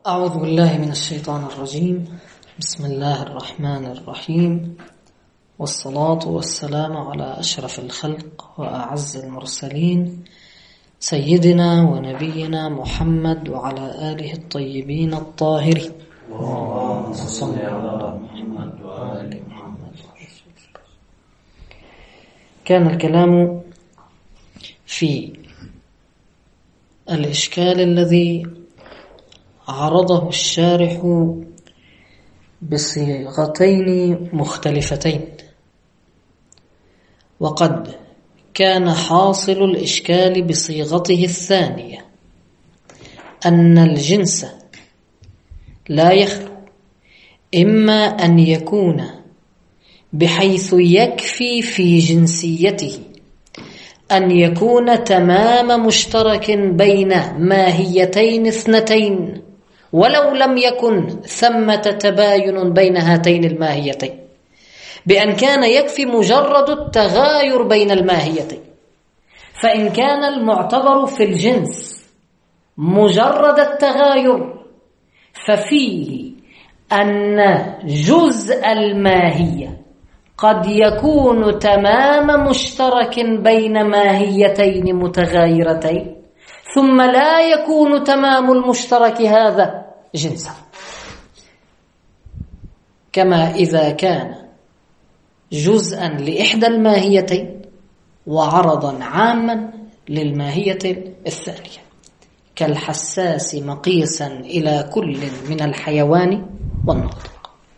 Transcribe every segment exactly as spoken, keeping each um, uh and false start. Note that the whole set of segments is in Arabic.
أعوذ بالله من الشيطان الرجيم. بسم الله الرحمن الرحيم، والصلاة والسلام على أشرف الخلق وأعز المرسلين سيدنا ونبينا محمد وعلى آله الطيبين الطاهرين. اللهم صل على محمد وآل محمد. كان الكلام في الإشكال الذي عرضه الشارح بصيغتين مختلفتين، وقد كان حاصل الإشكال بصيغته الثانية أن الجنس لا يخلو إما أن يكون بحيث يكفي في جنسيته أن يكون تمام مشترك بين ماهيتين اثنتين ولو لم يكن ثمة تباين بين هاتين الماهيتين، بأن كان يكفي مجرد التغاير بين الماهيتين. فإن كان المعتبر في الجنس مجرد التغاير ففيه أن جزء الماهية قد يكون تمام مشترك بين ماهيتين متغايرتين، ثم لا يكون تمام المشترك هذا جنسا، كما إذا كان جزءا لإحدى الماهيتين وعرضا عاما للماهية الثانية، كالحساس مقيسا إلى كل من الحيوان والناطق.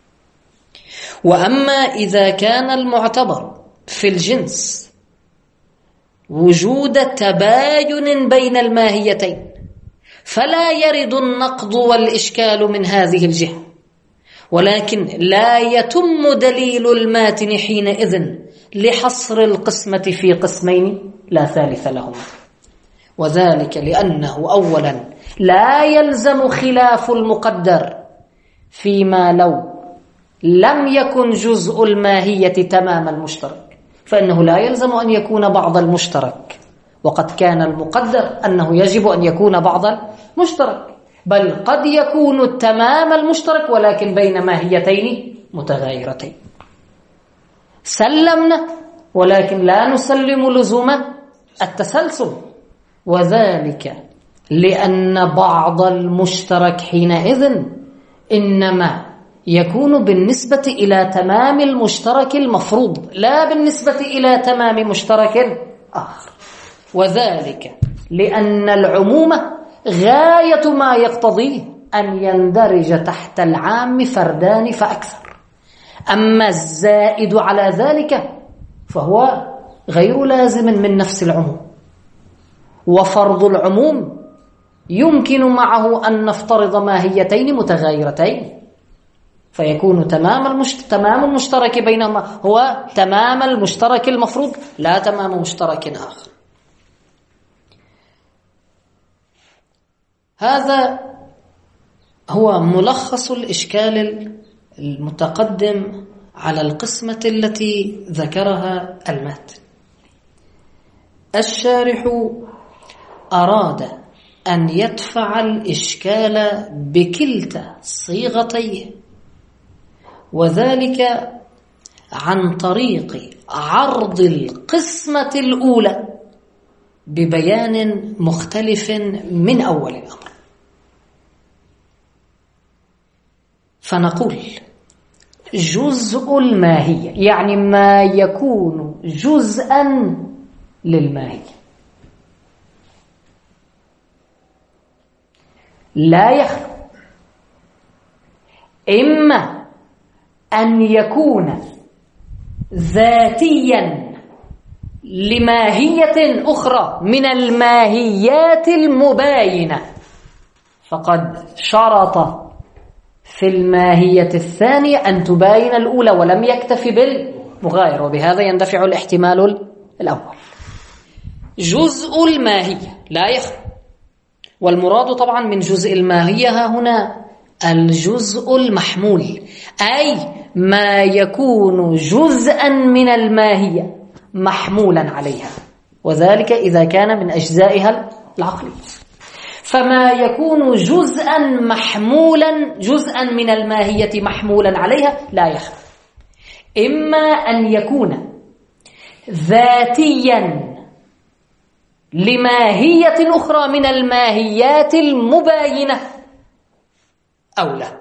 وأما إذا كان المعتبر في الجنس وجود تباين بين الماهيتين فلا يرد النقض والإشكال من هذه الجهة، ولكن لا يتم دليل الماتن حينئذ لحصر القسمة في قسمين لا ثالث لهما، وذلك لأنه أولا لا يلزم خلاف المقدر فيما لو لم يكن جزء الماهية تمام المشترك، فإنه لا يلزم أن يكون بعض المشترك، وقد كان المقدر أنه يجب أن يكون بعض المشترك، بل قد يكون التمام المشترك ولكن بين ماهيتين متغايرتين. سلمنا، ولكن لا نسلم لزوم التسلسل، وذلك لأن بعض المشترك حينئذ إنما يكون بالنسبة إلى تمام المشترك المفروض لا بالنسبة إلى تمام مشترك آخر، وذلك لأن العموم غاية ما يقتضيه أن يندرج تحت العام فردان فأكثر، أما الزائد على ذلك فهو غير لازم من نفس العموم. وفرض العموم يمكن معه أن نفترض ماهيتين متغايرتين، فيكون تمام المشت... تمام المشترك بينهما هو تمام المشترك المفروض لا تمام مشترك آخر. هذا هو ملخص الإشكال المتقدم على القسمة التي ذكرها الماتن. الشارح أراد أن يدفع الإشكال بكلتا صيغتيه، وذلك عن طريق عرض القسمة الأولى ببيان مختلف من أول الأمر. فنقول جزء الماهية يعني ما يكون جزءا للماهية لا يخلو إما أن يكون ذاتيا لماهية أخرى من الماهيات المباينة، فقد شرط في الماهية الثانية أن تباين الأولى ولم يكتفي بالمغاير، وبهذا يندفع الاحتمال الأول. جزء الماهية لا يخلو، والمراد طبعا من جزء الماهية ها هنا الجزء المحمول، أي ما يكون جزءا من الماهية محمولا عليها، وذلك إذا كان من أجزائها العقلية. فما يكون جزءا محمولا جزءا من الماهية محمولا عليها لا يخلو. إما أن يكون ذاتيا لماهية أخرى من الماهيات المباينة أو لا.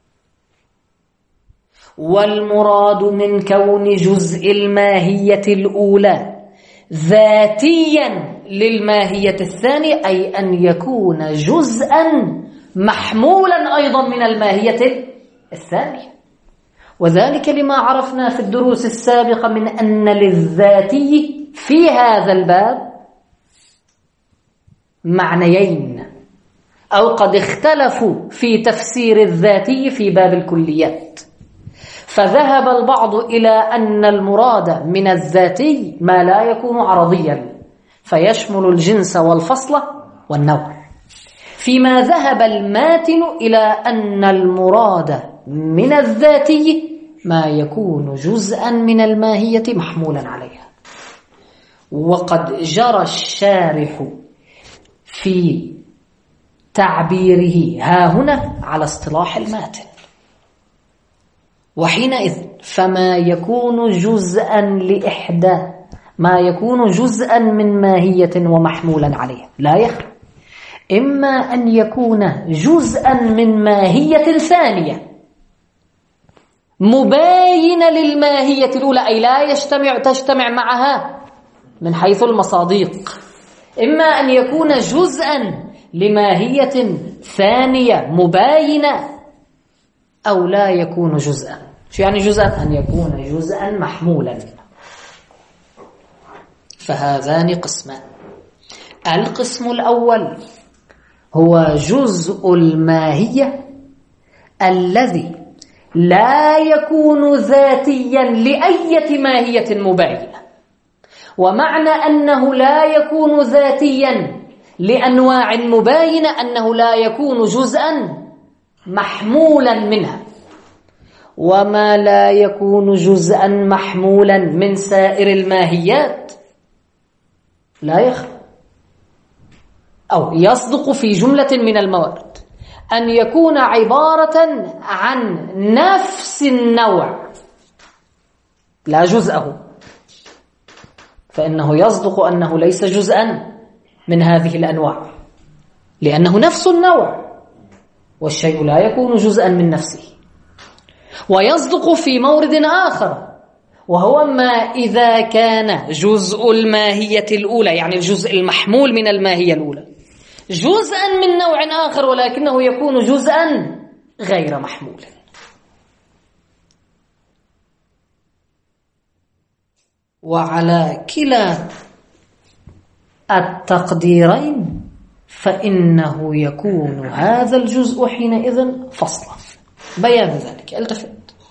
والمراد من كون جزء الماهية الأولى ذاتيا للماهية الثانية أي أن يكون جزءا محمولا أيضا من الماهية الثانية. وذلك لما عرفنا في الدروس السابقة من أن للذاتي في هذا الباب معنيين، أو قد اختلفوا في تفسير الذاتي في باب الكليات. فذهب البعض إلى أن المراد من الذاتي ما لا يكون عرضيا فيشمل الجنس والفصل والنوع، فيما ذهب الماتن إلى أن المراد من الذاتي ما يكون جزءا من الماهية محمولا عليها. وقد جرى الشارح في تعبيره ها هنا على اصطلاح الماتن، وحينئذ فما يكون جزءا لإحدى ما يكون جزءا من ماهية ومحمولا عليها لا يخلو إما أن يكون جزءا من ماهية ثانية مباينة للماهية الأولى أي لا يجتمع تجتمع معها من حيث المصادق، إما أن يكون جزءا لماهية ثانية مباينة أو لا يكون جزءا. شو يعني جزءا؟ أن يكون جزءا محمولا. فهذان قسمان. القسم الأول هو جزء الماهية الذي لا يكون ذاتيا لأية ماهية مباينة. ومعنى أنه لا يكون ذاتيا لأنواع مباينة أنه لا يكون جزءا محمولا منها، وما لا يكون جزءا محمولا من سائر الماهيات لا يخلو أو يصدق في جملة من الموارد أن يكون عبارة عن نفس النوع لا جزءه، فإنه يصدق أنه ليس جزءا من هذه الأنواع لأنه نفس النوع، والشيء لا يكون جزءا من نفسه. ويصدق في مورد آخر وهو ما إذا كان جزء الماهية الأولى يعني الجزء المحمول من الماهية الأولى جزءا من نوع آخر ولكنه يكون جزءا غير محمول. وعلى كلا التقديرين فإنه يكون هذا الجزء حينئذ فصلا. بيان ذلك التفت.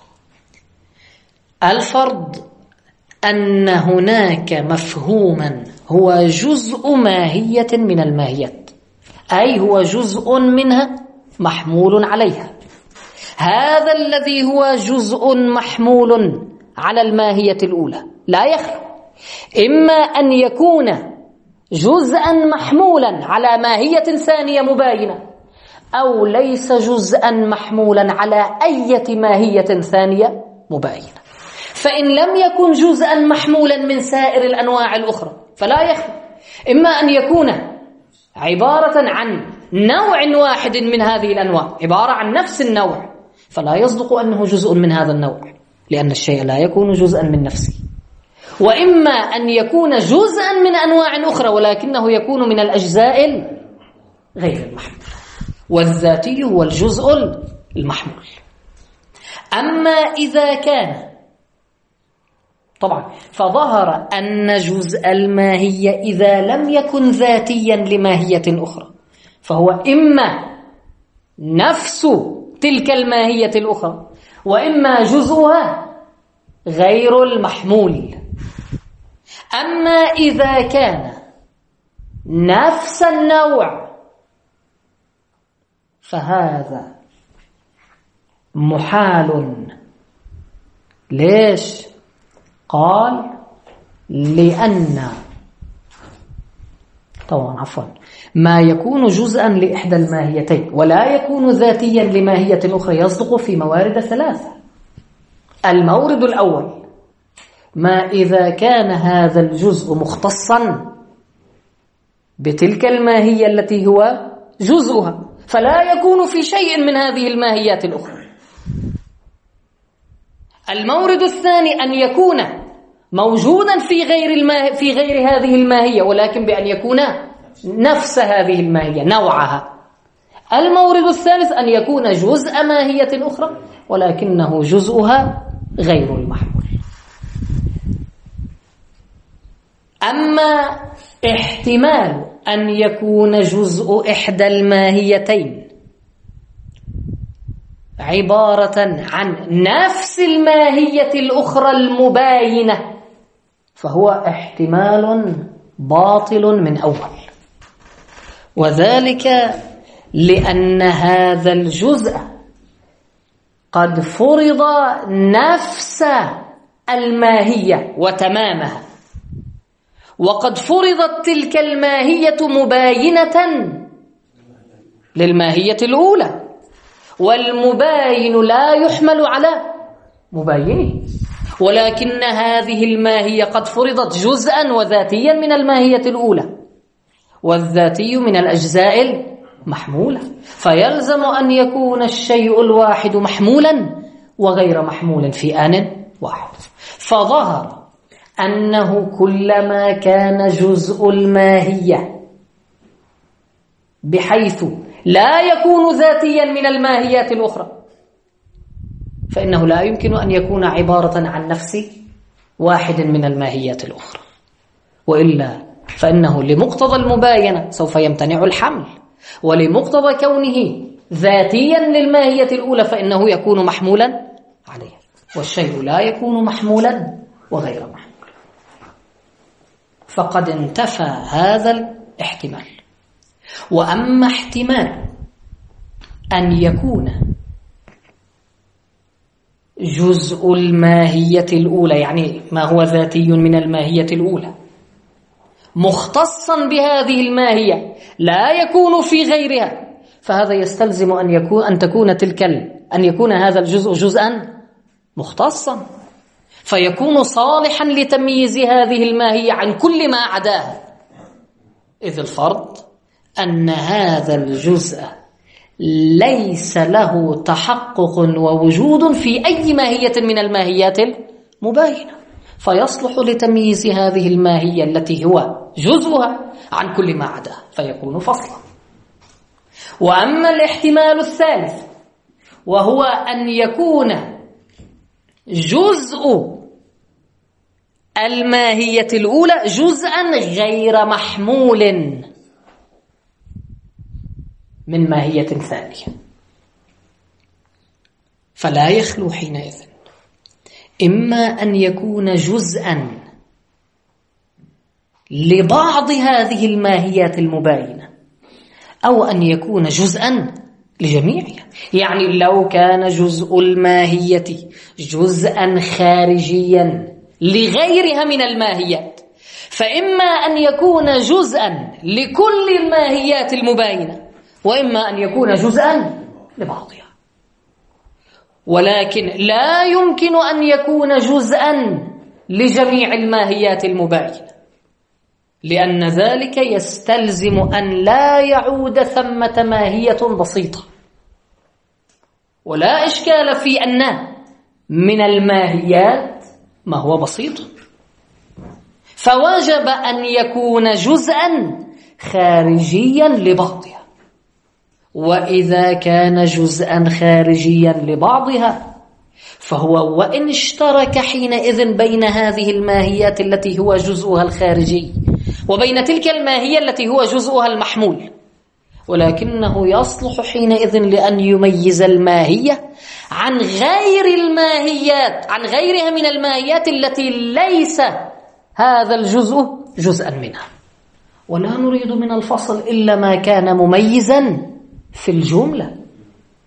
الفرض أن هناك مفهوما هو جزء ماهية من الماهيات أي هو جزء منها محمول عليها. هذا الذي هو جزء محمول على الماهية الأولى لا يخلو إما أن يكون جزءا محمولا على ماهية ثانية مباينة أو ليس جزءا محمولا على أي ماهية ثانية مباينة. فإن لم يكن جزءا محمولا من سائر الأنواع الأخرى فلا يخلو إما أن يكون عبارة عن نوع واحد من هذه الأنواع عبارة عن نفس النوع فلا يصدق أنه جزء من هذا النوع لأن الشيء لا يكون جزءا من نفسه، وإما أن يكون جزءا من أنواع أخرى ولكنه يكون من الأجزاء غير المحمول، والذاتي هو الجزء المحمول. أما إذا كان طبعا فظهر أن جزء الماهية إذا لم يكن ذاتيا لماهية أخرى فهو إما نفس تلك الماهية الأخرى وإما جزءها غير المحمول. أما إذا كان نفس النوع فهذا محال. ليش؟ قال لأن طبعا عفوا ما يكون جزءا لإحدى الماهيتين ولا يكون ذاتيا لماهية أخرى يصدق في موارد ثلاثة. المورد الأول ما إذا كان هذا الجزء مختصا بتلك الماهية التي هو جزءها، فلا يكون في شيء من هذه الماهيات الأخرى. المورد الثاني أن يكون موجودا في غير الماه... في غير هذه الماهية، ولكن بأن يكون نفس هذه الماهية نوعها. المورد الثالث أن يكون جزء ماهية أخرى ولكنه جزءها غير المحمول. أما احتمال أن يكون جزء إحدى الماهيتين عبارة عن نفس الماهية الأخرى المباينة فهو احتمال باطل من أول، وذلك لأن هذا الجزء قد فرض نفس الماهية وتمامها، وقد فرضت تلك الماهية مباينة للماهية الأولى، والمباين لا يحمل على مباينه، ولكن هذه الماهية قد فرضت جزءا وذاتيا من الماهية الأولى، والذاتي من الأجزاء المحمولة، فيلزم أن يكون الشيء الواحد محمولا وغير محمول في آن واحد. فظهر أنه كلما كان جزء الماهية بحيث لا يكون ذاتيا من الماهيات الأخرى فإنه لا يمكن أن يكون عبارة عن نفس واحد من الماهيات الأخرى، وإلا فإنه لمقتضى المباينة سوف يمتنع الحمل، ولمقتضى كونه ذاتيا للماهية الأولى فإنه يكون محمولا عليه، والشيء لا يكون محمولا وغير محمول. فقد انتفى هذا الاحتمال. وأما احتمال أن يكون جزء الماهية الأولى، يعني ما هو ذاتي من الماهية الأولى، مختصا بهذه الماهية لا يكون في غيرها، فهذا يستلزم أن يكون أن تكون تلك أن يكون هذا الجزء جزءا مختصا، فيكون صالحا لتمييز هذه الماهية عن كل ما عداها، إذ الفرض أن هذا الجزء ليس له تحقق ووجود في أي ماهية من الماهيات المباينة، فيصلح لتمييز هذه الماهية التي هو جزءها عن كل ما عداها، فيكون فصلا. وأما الاحتمال الثالث وهو أن يكون جزء الماهية الأولى جزءا غير محمول من ماهية ثانية، فلا يخلو حينئذ إما أن يكون جزءا لبعض هذه الماهيات المباينة أو أن يكون جزءا لجميعها. يعني لو كان جزء الماهية جزءا خارجيا لغيرها من الماهيات فإما أن يكون جزءا لكل الماهيات المباينة وإما أن يكون جزءا لبعضها، ولكن لا يمكن أن يكون جزءا لجميع الماهيات المباينة، لأن ذلك يستلزم أن لا يعود ثمة ماهية بسيطة، ولا إشكال في أن من الماهيات ما هو بسيط، فوجب أن يكون جزءا خارجيا لبعضها. وإذا كان جزءا خارجيا لبعضها فهو وإن اشترك حينئذ بين هذه الماهيات التي هو جزءها الخارجي وبين تلك الماهية التي هو جزءها المحمول، ولكنه يصلح حينئذ لأن يميز الماهية عن غير الماهيات عن غيرها من الماهيات التي ليس هذا الجزء جزءا منها. ولا نريد من الفصل إلا ما كان مميزا في الجملة.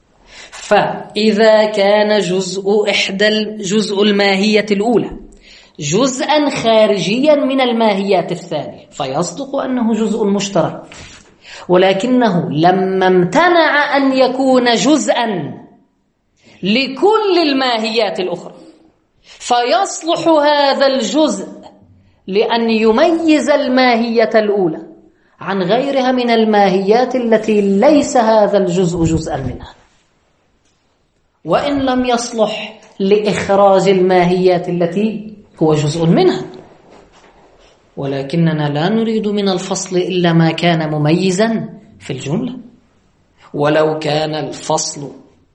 فإذا كان جزء إحدى جزء الماهية الأولى جزءا خارجيا من الماهيات الثانية فيصدق أنه جزء مشترك، ولكنه لما امتنع أن يكون جزءا لكل الماهيات الأخرى فيصلح هذا الجزء لأن يميز الماهية الأولى عن غيرها من الماهيات التي ليس هذا الجزء جزءا منها، وإن لم يصلح لإخراج الماهيات التي هو جزء منها. ولكننا لا نريد من الفصل إلا ما كان مميزا في الجملة، ولو كان الفصل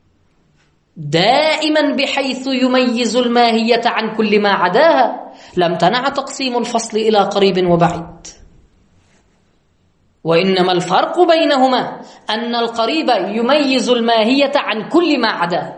دائما بحيث يميز الماهية عن كل ما عداها لامتنع تقسيم الفصل إلى قريب وبعيد. وإنما الفرق بينهما أن القريب يميز الماهية عن كل ما عداها،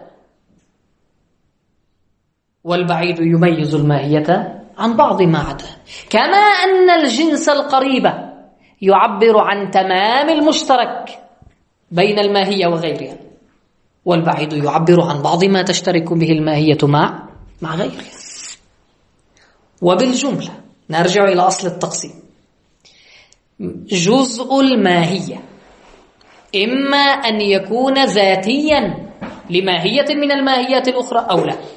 والبعيد يميز الماهية عن بعض ما عداها. كما أن الجنس القريب يعبر عن تمام المشترك بين الماهية وغيرها، والبعيد يعبر عن بعض ما تشترك به الماهية مع مع غيرها. وبالجملة نرجع إلى أصل التقسيم. جزء الماهية إما أن يكون ذاتيا لماهية من الماهيات الأخرى أو لا.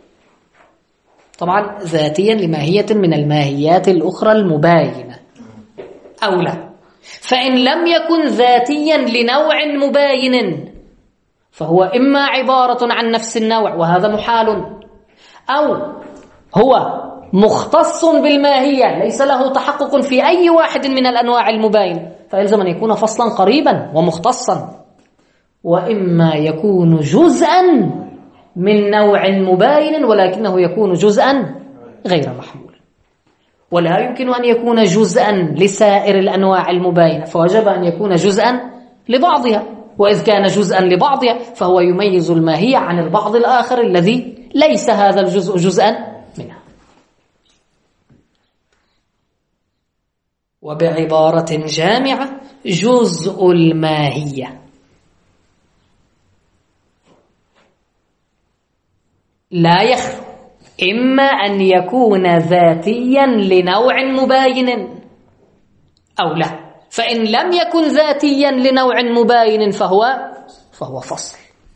طبعا ذاتيا لماهية من الماهيات الأخرى المباينة أو لا. فإن لم يكن ذاتيا لنوع مباين فهو إما عبارة عن نفس النوع وهذا محال، أو هو مختص بالماهية ليس له تحقق في أي واحد من الأنواع المباينة فيلزم أن يكون فصلا قريبا ومختصا، وإما يكون جزءا من نوع مباين ولكنه يكون جزءا غير محمول. ولا يمكن أن يكون جزءا لسائر الأنواع المباينة فوجب أن يكون جزءا لبعضها، وإذ كان جزءا لبعضها فهو يميز الماهية عن البعض الآخر الذي ليس هذا الجزء جزءا منها. وبعبارة جامعة جزء الماهية لا يخلو إما أن يكون ذاتيا لنوع مباين أو لا، فإن لم يكن ذاتيا لنوع مباين فهو فهو فصل.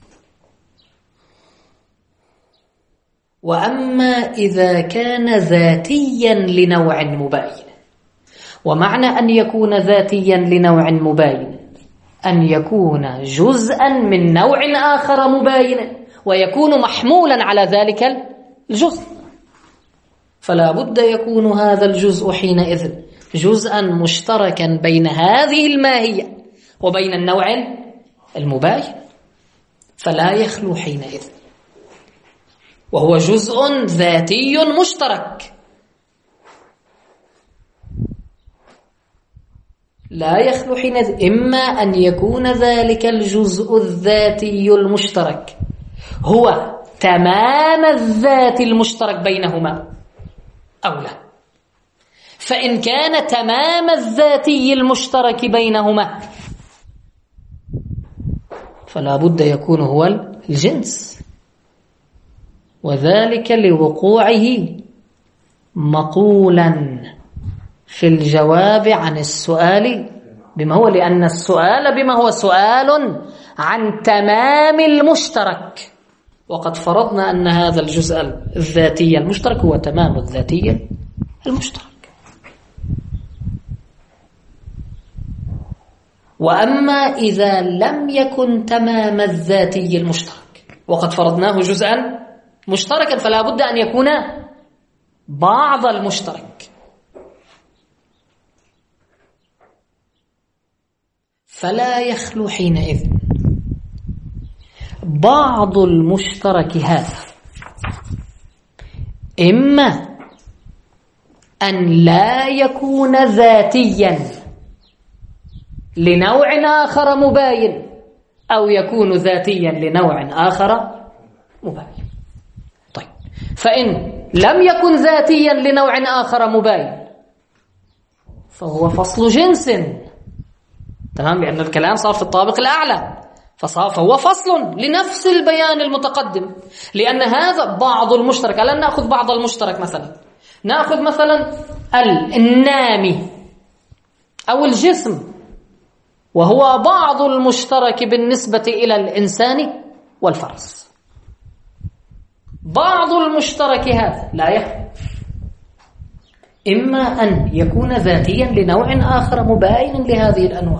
وأما إذا كان ذاتيا لنوع مباين، ومعنى أن يكون ذاتيا لنوع مباين أن يكون جزءا من نوع آخر مباين ويكون محمولا على ذلك الجزء، فلا بد يكون هذا الجزء حينئذ جزءا مشتركا بين هذه الماهية وبين النوع المباين، فلا يخلو حينئذ، وهو جزء ذاتي مشترك. لا يخلو حينئذ إما أن يكون ذلك الجزء الذاتي المشترك هو تمام الذات المشترك بينهما أو لا. فإن كان تمام الذاتي المشترك بينهما فلا بد يكون هو الجنس، وذلك لوقوعه مقولا في الجواب عن السؤال بما هو، لأن السؤال بما هو سؤال عن تمام المشترك، وقد فرضنا أن هذا الجزء الذاتي المشترك هو تمام الذاتي المشترك. وأما إذا لم يكن تمام الذاتي المشترك وقد فرضناه جزءا مشتركا فلا بد أن يكون بعض المشترك، فلا يخلو حينئذ بعض المشترك هذا إما أن لا يكون ذاتيا لنوع آخر مباين أو يكون ذاتيا لنوع آخر مباين. طيب، فإن لم يكن ذاتيا لنوع آخر مباين فهو فصل جنس، تمام، لأن الكلام صار في الطابق الأعلى فصار فهو فصل لنفس البيان المتقدم، لأن هذا بعض المشترك. الآن نأخذ بعض المشترك مثلا، نأخذ مثلا النامي أو الجسم، وهو بعض المشترك بالنسبة إلى الإنسان والفرس. بعض المشترك هذا لا يخفى، إما أن يكون ذاتيا لنوع آخر مباين لهذه الأنواع،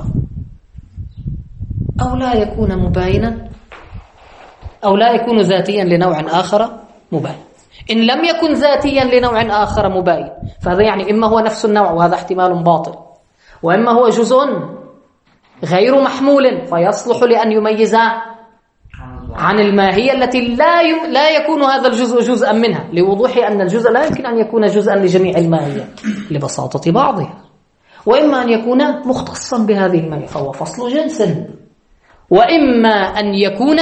أو لا يكون مباينا أو لا يكون ذاتيا لنوع آخر مباين. إن لم يكن ذاتيا لنوع آخر مباين فهذا يعني إما هو نفس النوع وهذا احتمال باطل، وإما هو جزء غير محمول فيصلح لأن يميز عن الماهية التي لا يم... لا يكون هذا الجزء جزءا منها، لوضوح أن الجزء لا يمكن أن يكون جزءا لجميع الماهية لبساطة بعضها. وإما أن يكون مختصا بهذه الماهية فهو فصل جنس، وإما أن يكون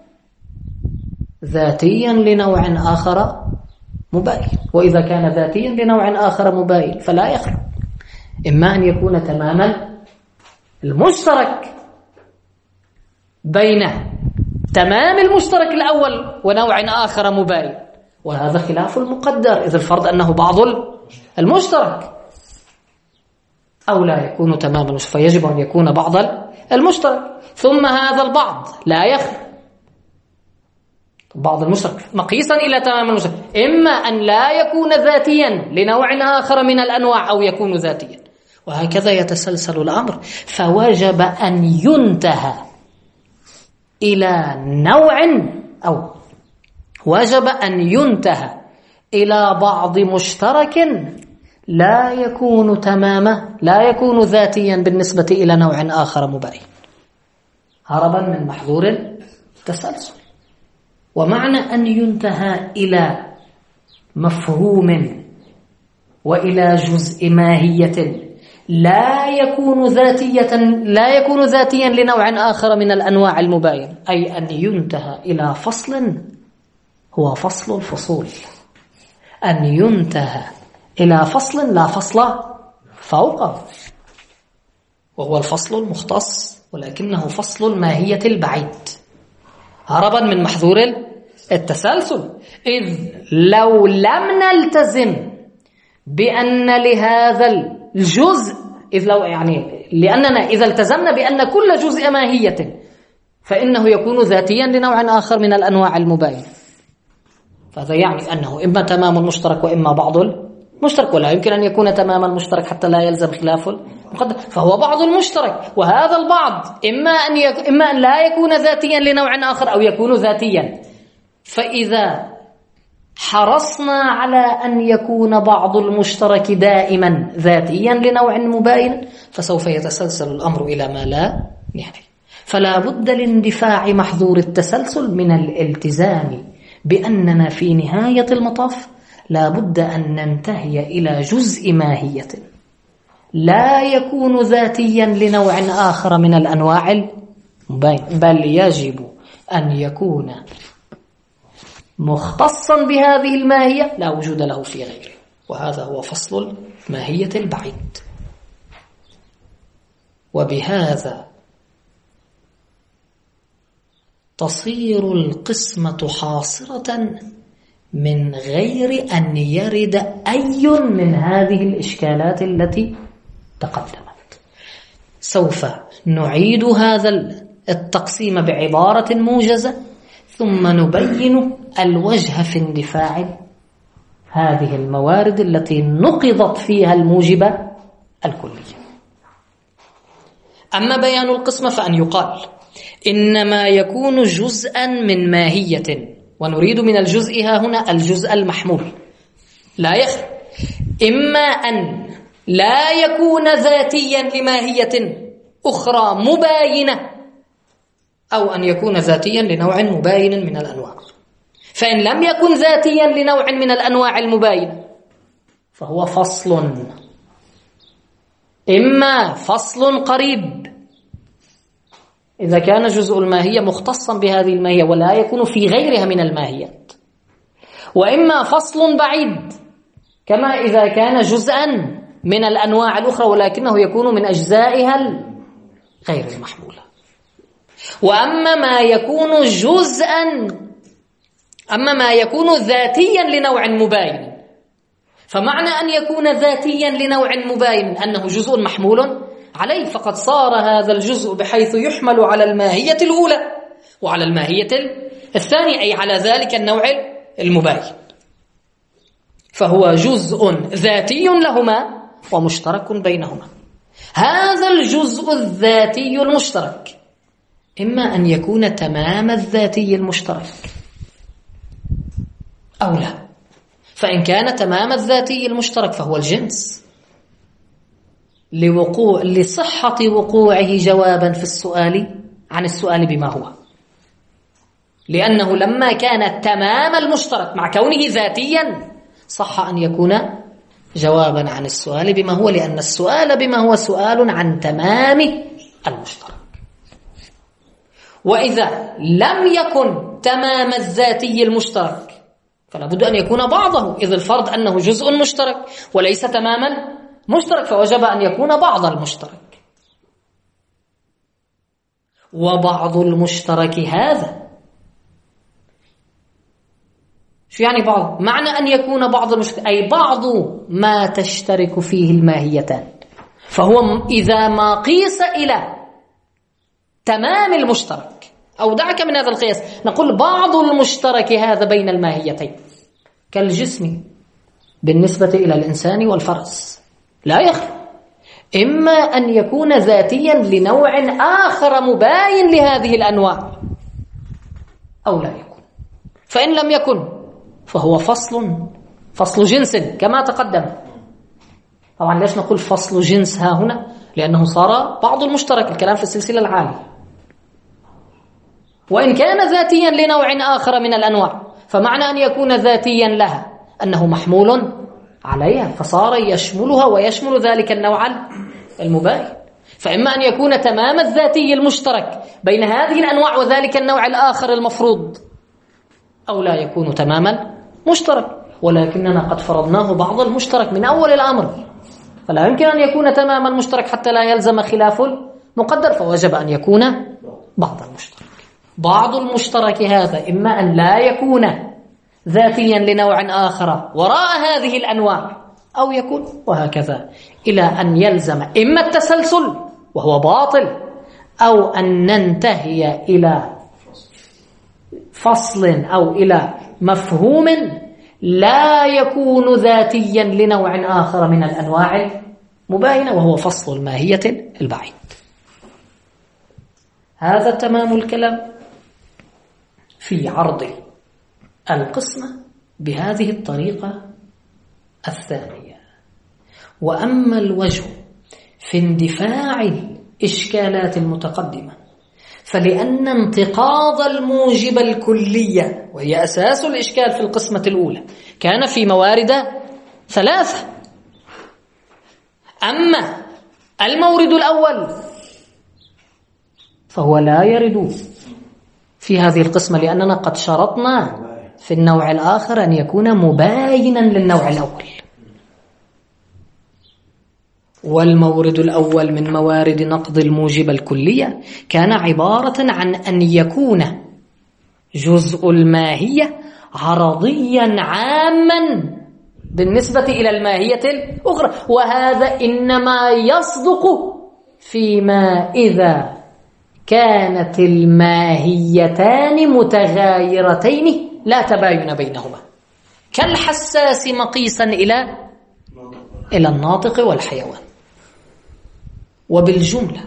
ذاتيا لنوع آخر مباين. وإذا كان ذاتيا لنوع آخر مباين فلا يخلو، إما أن يكون تماما المشترك بين تمام المشترك الأول ونوع آخر مباين، وهذا خلاف المقدر، إذ الفرض أنه بعض المشترك، أو لا يكون تمام المشترك فيجب أن يكون بعض المشترك. ثم هذا البعض لا يخلو، بعض المشترك مقيسا إلى تمام المشترك، إما أن لا يكون ذاتيا لنوع آخر من الأنواع أو يكون ذاتيا، وهكذا يتسلسل الأمر. فوجب أن ينتهى إلى نوع أو وجب أن ينتهى إلى بعض مشترك لا يكون تماما لا يكون ذاتيا بالنسبة إلى نوع آخر مباين، هربا من محظور التسلسل. ومعنى أن ينتهى إلى مفهوم وإلى جزء ماهية لا يكون ذاتية لا يكون ذاتيا لنوع آخر من الأنواع المباين، أي أن ينتهى إلى فصل هو فصل الفصول، أن ينتهى إلى فصل لا فصل فوقه، وهو الفصل المختص ولكنه فصل الماهية البعيد، هربا من محظور التسلسل. إذ لو لم نلتزم بأن لهذا الجزء إذ لو يعني لأننا إذا التزمنا بأن كل جزء ماهية فإنه يكون ذاتيا لنوع آخر من الأنواع المباينة، فهذا يعني أنه إما تمام المشترك وإما بعض المشترك، ولا يمكن أن يكون تمام المشترك حتى لا يلزم خلاف المقدر، فهو بعض المشترك، وهذا البعض إما أن يك... إما أن لا يكون ذاتيا لنوع آخر أو يكون ذاتيا. فإذا حرصنا على أن يكون بعض المشترك دائما ذاتيا لنوع مباين فسوف يتسلسل الأمر إلى ما لا نهاية. فلا بد لاندفاع محظور التسلسل من الالتزام بأننا في نهاية المطاف لا بد أن ننتهي إلى جزء ماهية لا يكون ذاتيا لنوع آخر من الأنواع المباين، بل يجب أن يكون مختصا بهذه الماهية لا وجود له في غيره، وهذا هو فصل الماهية البعيد. وبهذا تصير القسمة حاصرة من غير أن يرد أي من هذه الإشكالات التي تقدمت. سوف نعيد هذا التقسيم بعبارة موجزة ثم نبين الوجه في اندفاع هذه الموارد التي نقضت فيها الموجبة الكلية. أما بيان القسمة فأن يقال إنما يكون جزءا من ماهية، ونريد من الجزء ها هنا الجزء المحمول، لا يخفى إما أن لا يكون ذاتيا لماهية أخرى مباينة أو أن يكون ذاتيا لنوع مباين من الأنواع. فإن لم يكن ذاتيا لنوع من الأنواع المباينة فهو فصل، إما فصل قريب إذا كان جزء الماهية مختصا بهذه الماهية ولا يكون في غيرها من الماهيات، وإما فصل بعيد كما إذا كان جزءا من الأنواع الأخرى ولكنه يكون من أجزائها غير المحمولة. وأما ما يكون جزءا أما ما يكون ذاتيا لنوع مباين فمعنى أن يكون ذاتيا لنوع مباين أنه جزء محمول عليه، فقد صار هذا الجزء بحيث يحمل على الماهية الأولى وعلى الماهية الثانية، أي على ذلك النوع المباين، فهو جزء ذاتي لهما ومشترك بينهما. هذا الجزء الذاتي المشترك إما أن يكون تمام الذاتي المشترك أو لا، فإن كان تمام الذاتي المشترك فهو الجنس لوقوع لصحة وقوعه جوابا في السؤال عن السؤال بما هو، لأنه لما كان تمام المشترك مع كونه ذاتيا صح أن يكون جوابا عن السؤال بما هو، لأن السؤال بما هو سؤال عن تمام المشترك. وإذا لم يكن تمام الذاتي المشترك فلا بد أن يكون بعضه، إذ الفرض أنه جزء مشترك وليس تماما مشترك، فوجب أن يكون بعض المشترك. وبعض المشترك هذا شو يعني بعض؟ معنى أن يكون بعض المشترك أي بعض ما تشترك فيه الماهيتان، فهو إذا ما قيس إلى تمام المشترك، أو دعك من هذا القياس، نقول بعض المشترك هذا بين الماهيتين كالجسم بالنسبة إلى الإنسان والفرس لا يخلو، إما أن يكون ذاتيا لنوع آخر مباين لهذه الأنواع أو لا يكون. فإن لم يكن فهو فصل فصل جنس كما تقدم. طبعا ليش نقول فصل جنس ها هنا؟ لأنه صار بعض المشترك، الكلام في السلسلة العالية. وإن كان ذاتيا لنوع آخر من الأنواع فمعنى أن يكون ذاتيا لها أنه محمول عليها، فصار يشملها ويشمل ذلك النوع المباين. فإما أن يكون تمام الذاتي المشترك بين هذه الأنواع وذلك النوع الآخر المفروض، أو لا يكون تماما مشترك، ولكننا قد فرضناه بعض المشترك من أول الأمر، فلا يمكن أن يكون تماما مشترك حتى لا يلزم خلاف المقدر، فوجب أن يكون بعض المشترك. بعض المشترك هذا إما أن لا يكون ذاتيا لنوع آخر وراء هذه الأنواع، أو يكون وهكذا إلى أن يلزم إما التسلسل وهو باطل، أو أن ننتهي إلى فصل أو إلى مفهوم لا يكون ذاتيا لنوع آخر من الأنواع المباينة، وهو فصل الماهية البعيد. هذا تمام الكلام في عرض القسمة بهذه الطريقة الثانية. وأما الوجه في اندفاع الإشكالات المتقدمة فلأن انتقاض الموجب الكلية، وهي أساس الإشكال في القسمة الأولى، كان في موارد ثلاثة. أما المورد الأول فهو لا يرد في هذه القسمة، لأننا قد شرطنا في النوع الآخر أن يكون مباينا للنوع الأول. والمورد الأول من موارد نقض الموجب الكلية كان عبارة عن أن يكون جزء الماهية عرضيا عاما بالنسبة إلى الماهية الأخرى، وهذا إنما يصدق فيما إذا كانت الماهيتان متغايرتين لا تباين بينهما، كالحساس مقيسا إلى إلى الناطق والحيوان. وبالجملة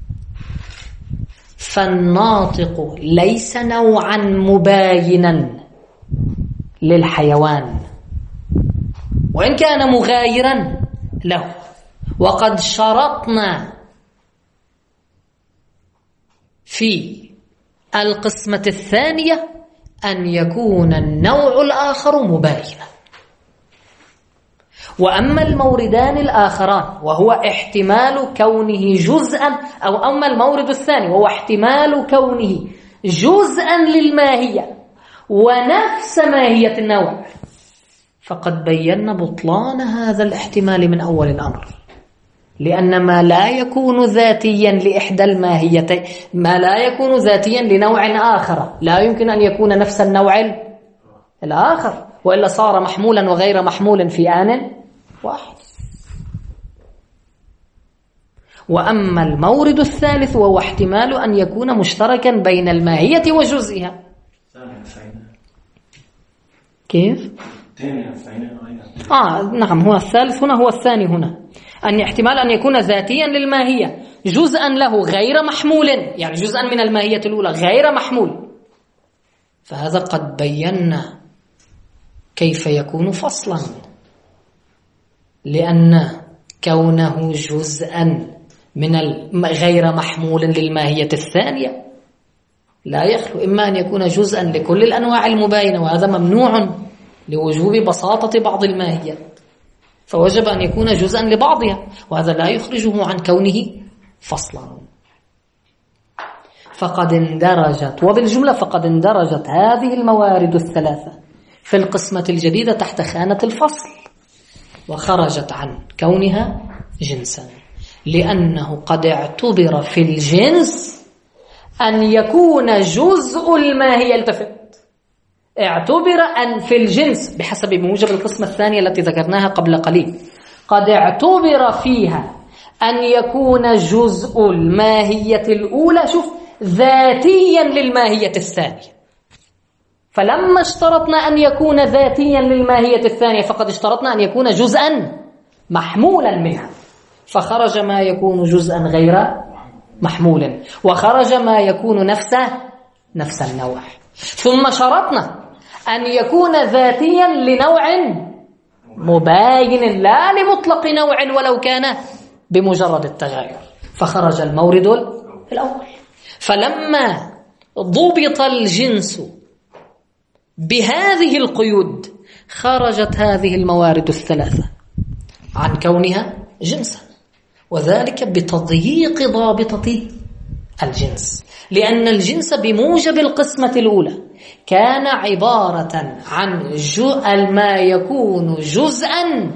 فالناطق ليس نوعا مباينا للحيوان وإن كان مغايرا له. وقد شرطنا في القسمة الثانية أن يكون النوع الآخر مباينا. وأما الموردان الآخران وهو احتمال كونه جزءا، أو أما المورد الثاني وهو احتمال كونه جزءا للماهية ونفس ماهية النوع، فقد بينا بطلان هذا الاحتمال من أول الأمر، لأن ما لا يكون ذاتيا لإحدى الماهيتين، ما لا يكون ذاتيا لنوع آخر لا يمكن أن يكون نفس النوع الآخر، وإلا صار محمولا وغير محمول في آن واحد. وأما المورد الثالث وهو احتمال أن يكون مشتركا بين الماهية وجزئها. كيف؟ آه نعم، هو الثالث هنا، هو الثاني هنا، أن احتمال أن يكون ذاتيا للماهية جزءا له غير محمول، يعني جزءا من الماهية الأولى غير محمول. فهذا قد بينا كيف يكون فصلا، لأن كونه جزءا من غير محمول للماهية الثانية لا يخلو إما أن يكون جزءا لكل الأنواع المباينة، وهذا ممنوع لوجوب بساطة بعض الماهيات، فوجب أن يكون جزءا لبعضها، وهذا لا يخرجه عن كونه فصلا. فقد اندرجت، وبالجملة فقد اندرجت هذه الموارد الثلاثة في القسمة الجديدة تحت خانة الفصل، وخرجت عن كونها جنسا، لأنه قد اعتبر في الجنس أن يكون جزء الماهية. التفت، اعتبر أن في الجنس بحسب موجب القسمة الثانية التي ذكرناها قبل قليل، قد اعتبر فيها أن يكون جزء الماهية الأولى شوف ذاتيا للماهية الثانية. فلما اشترطنا أن يكون ذاتيا للماهية الثانية فقد اشترطنا أن يكون جزءا محمولا منها، فخرج ما يكون جزءا غير محمول، وخرج ما يكون نفسه نفس النوع. ثم شرطنا أن يكون ذاتيا لنوع مباين لا لمطلق نوع ولو كان بمجرد التغاير، فخرج المورد الأول. فلما ضبط الجنس بهذه القيود خرجت هذه الموارد الثلاثة عن كونها جنسا، وذلك بتضييق ضابطة الجنس، لأن الجنس بموجب القسمة الأولى كان عبارة عن ما يكون جزءا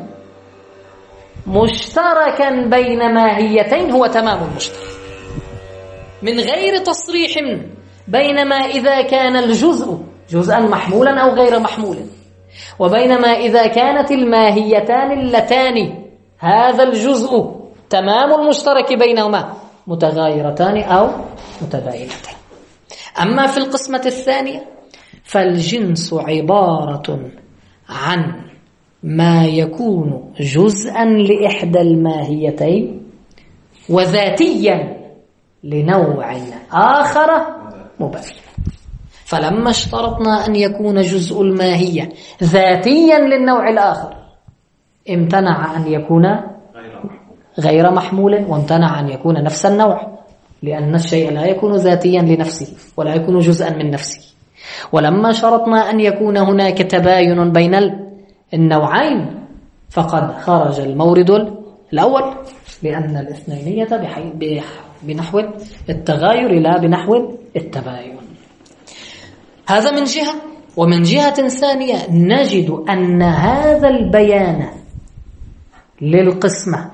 مشتركا بين ماهيتين هو تمام المشترك من غير تصريح، بينما إذا كان الجزء جزءا محمولا أو غير محمول، وبينما إذا كانت الماهيتان اللتان هذا الجزء تمام المشترك بينهما متغايرتان أو متباينتان. أما في القسمة الثانية فالجنس عبارة عن ما يكون جزءا لإحدى الماهيتين وذاتيا لنوع آخر مباين. فلما اشترطنا أن يكون جزء الماهية ذاتيا للنوع الآخر امتنع أن يكون غير محمول، وامتنع أن يكون نفس النوع، لأن الشيء لا يكون ذاتيا لنفسه ولا يكون جزءا من نفسه. ولما شرطنا أن يكون هناك تباين بين النوعين فقد خرج المورد الأول، لأن الاثنينية بنحو التغاير لا بنحو التباين. هذا من جهة. ومن جهة ثانية نجد أن هذا البيان للقسمة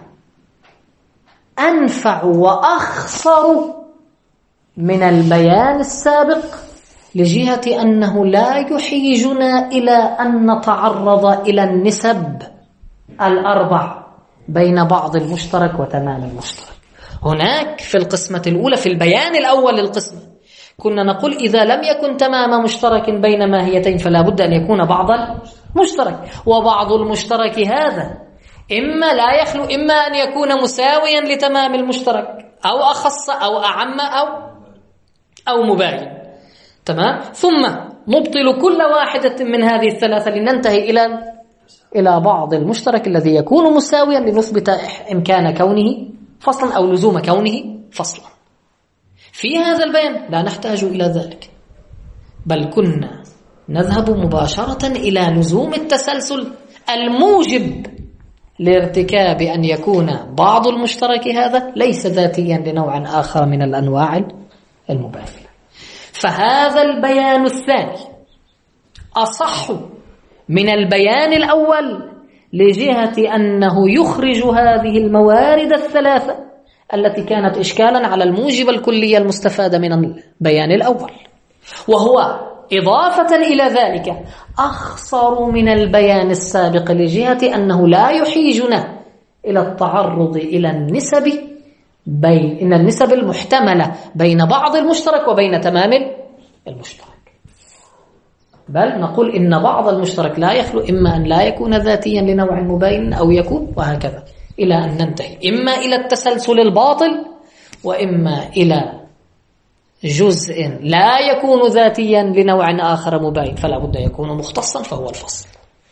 أنفع وأخصر من البيان السابق، لجهة أنه لا يحيجنا إلى أن نتعرض إلى النسب الأربع بين بعض المشترك وتمام المشترك. هناك في القسمة الأولى في البيان الأول للقسمة كنا نقول إذا لم يكن تمام مشترك بين ماهيتين فلا بد أن يكون بعض المشترك، وبعض المشترك هذا إما لا يخلو إما أن يكون مساويا لتمام المشترك أو أخص أو أعم أو أو مباين. تمام. ثم نبطل كل واحدة من هذه الثلاثة لننتهي إلى إلى بعض المشترك الذي يكون مساويا لنثبت إمكان كونه فصلا أو لزوم كونه فصلا. في هذا البيان لا نحتاج إلى ذلك، بل كنا نذهب مباشرة إلى لزوم التسلسل الموجب لارتكاب أن يكون بعض المشترك هذا ليس ذاتيا لنوع آخر من الأنواع المباينة. فهذا البيان الثاني أصح من البيان الأول لجهة أنه يخرج هذه الموارد الثلاثة التي كانت إشكالا على الموجب الكلي المستفاد من البيان الأول، وهو إضافة إلى ذلك أخصر من البيان السابق لجهة أنه لا يحيجنا إلى التعرض إلى النسب بين إن النسب المحتملة بين بعض المشترك وبين تمام المشترك، بل نقول إن بعض المشترك لا يخلو إما أن لا يكون ذاتيا لنوع مبين أو يكون، وهكذا إلى أن ننتهي إما إلى التسلسل الباطل وإما إلى جزء لا يكون ذاتيا لنوع آخر مبين فلا بد يكون مختصا فهو الفصل.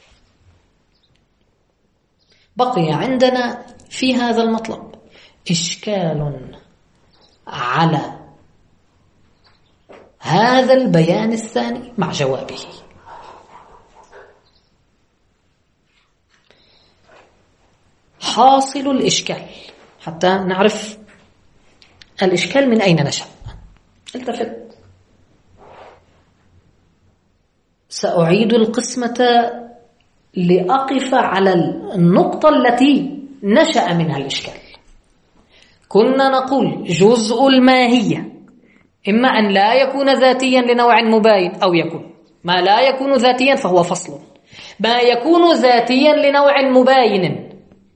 بقي عندنا في هذا المطلب إشكال على هذا البيان الثاني مع جوابه. حاصل الإشكال حتى نعرف الإشكال من أين نشأ. التفت، سأعيد القسمة لأقف على النقطة التي نشأ منها الإشكال. كنا نقول جزء الماهية إما أن لا يكون ذاتيا لنوع مباين أو يكون، ما لا يكون ذاتيا فهو فصل، ما يكون ذاتيا لنوع مباين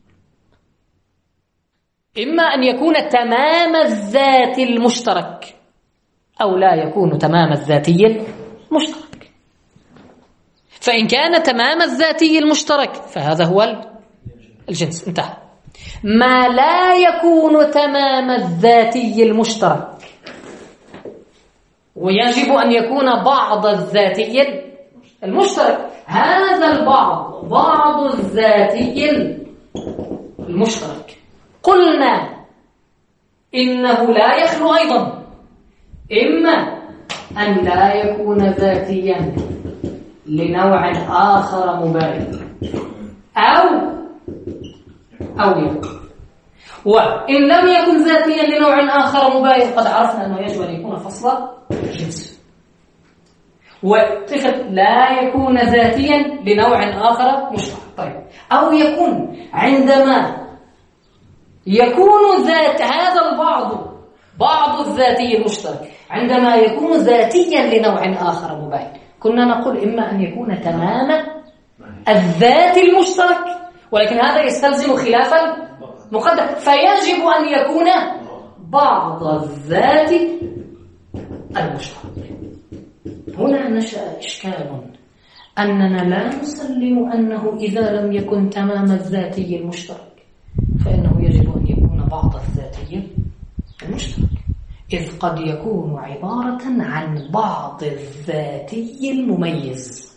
إما أن يكون تمام الذات المشترك أو لا يكون تمام الذاتي المشترك. فإن كان تمام الذاتي المشترك فهذا هو الجنس، انتهى. ما لا يكون تمام الذاتي المشترك ويجب أن يكون بعض الذاتي المشترك، هذا البعض بعض الذاتي المشترك قلنا إنه لا يخلو أيضا إما أن لا يكون ذاتيا لنوع آخر مباين أو أو يكون، وإن لم يكن ذاتيا لنوع آخر مباين قد عرفنا أنه يجب أن يكون فصل جنس، واتفق لا يكون ذاتيا لنوع آخر مشترك. طيب، أو يكون عندما يكون ذات هذا البعض بعض الذاتي المشترك عندما يكون ذاتيا لنوع آخر مباين، كنا نقول إما أن يكون تمام الذات المشترك، ولكن هذا يستلزم خلافا مقدم، فيجب أن يكون بعض الذات المشترك. هنا نشأ إشكال أننا لا نسلم أنه إذا لم يكن تمام الذاتي المشترك فإنه يجب أن يكون بعض الذاتي المشترك، إذ قد يكون عبارة عن بعض الذاتي المميز.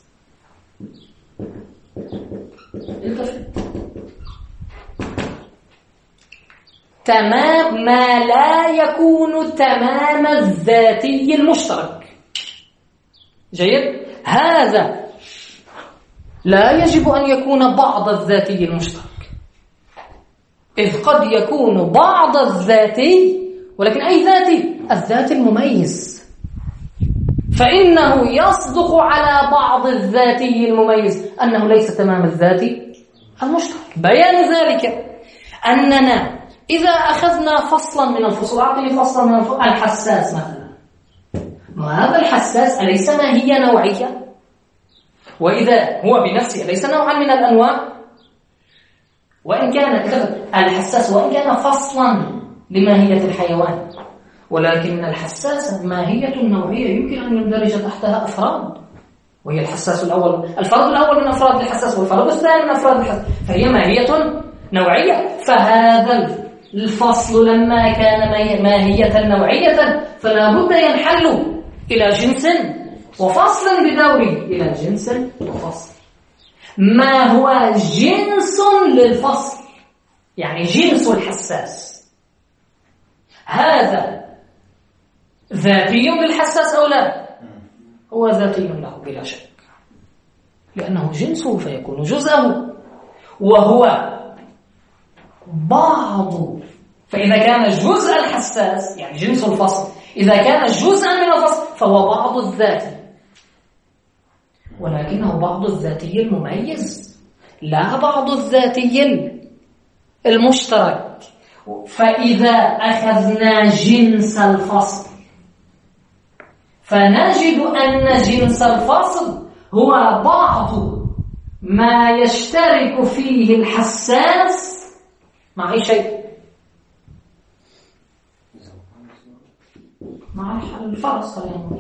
تمام ما لا يكون تمام الذاتي المشترك. جيد، هذا لا يجب أن يكون بعض الذاتي المشترك، إذ قد يكون بعض الذاتي، ولكن أي ذاتي؟ الذات المميز، فإنه يصدق على بعض الذاتي المميز أنه ليس تمام الذاتي المشترك. بيان ذلك أننا إذا أخذنا فصلا من الفصول، أعطني فصلا من الفصول، الحساس مثلا، وهذا الحساس أليس ماهية نوعية؟ وإذا هو بنفسه أليس نوعا من الأنواع؟ وإن كان الحساس وإن كان فصلا لماهية الحيوان، ولكن الحساس ماهية نوعية يمكن أن يندرج تحتها أفراد، وهي الحساس الأول، الفرد الأول من أفراد الحساس والفرد الثاني من أفراد الحساس، فهي ماهية نوعية. فهذا الفصل لما كان ماهية نوعية فلا بد ينحل إلى جنس وفصل بدوره إلى جنس وفصل. ما هو جنس للفصل؟ يعني جنس الحساس هذا ذاتي للحساس أو لا؟ هو ذاتي له بلا شك، لأنه جنسه فيكون جزءه، وهو بعض. فإذا كان جزء الحساس يعني جنس الفصل، إذا كان جزءا من الفصل فهو بعض الذات، ولكنه بعض الذاتي المميز لا بعض الذاتي المشترك. فإذا أخذنا جنس الفصل فنجد أن جنس الفصل هو بعض ما يشترك فيه الحساس مع أي شيء، مع الفرس.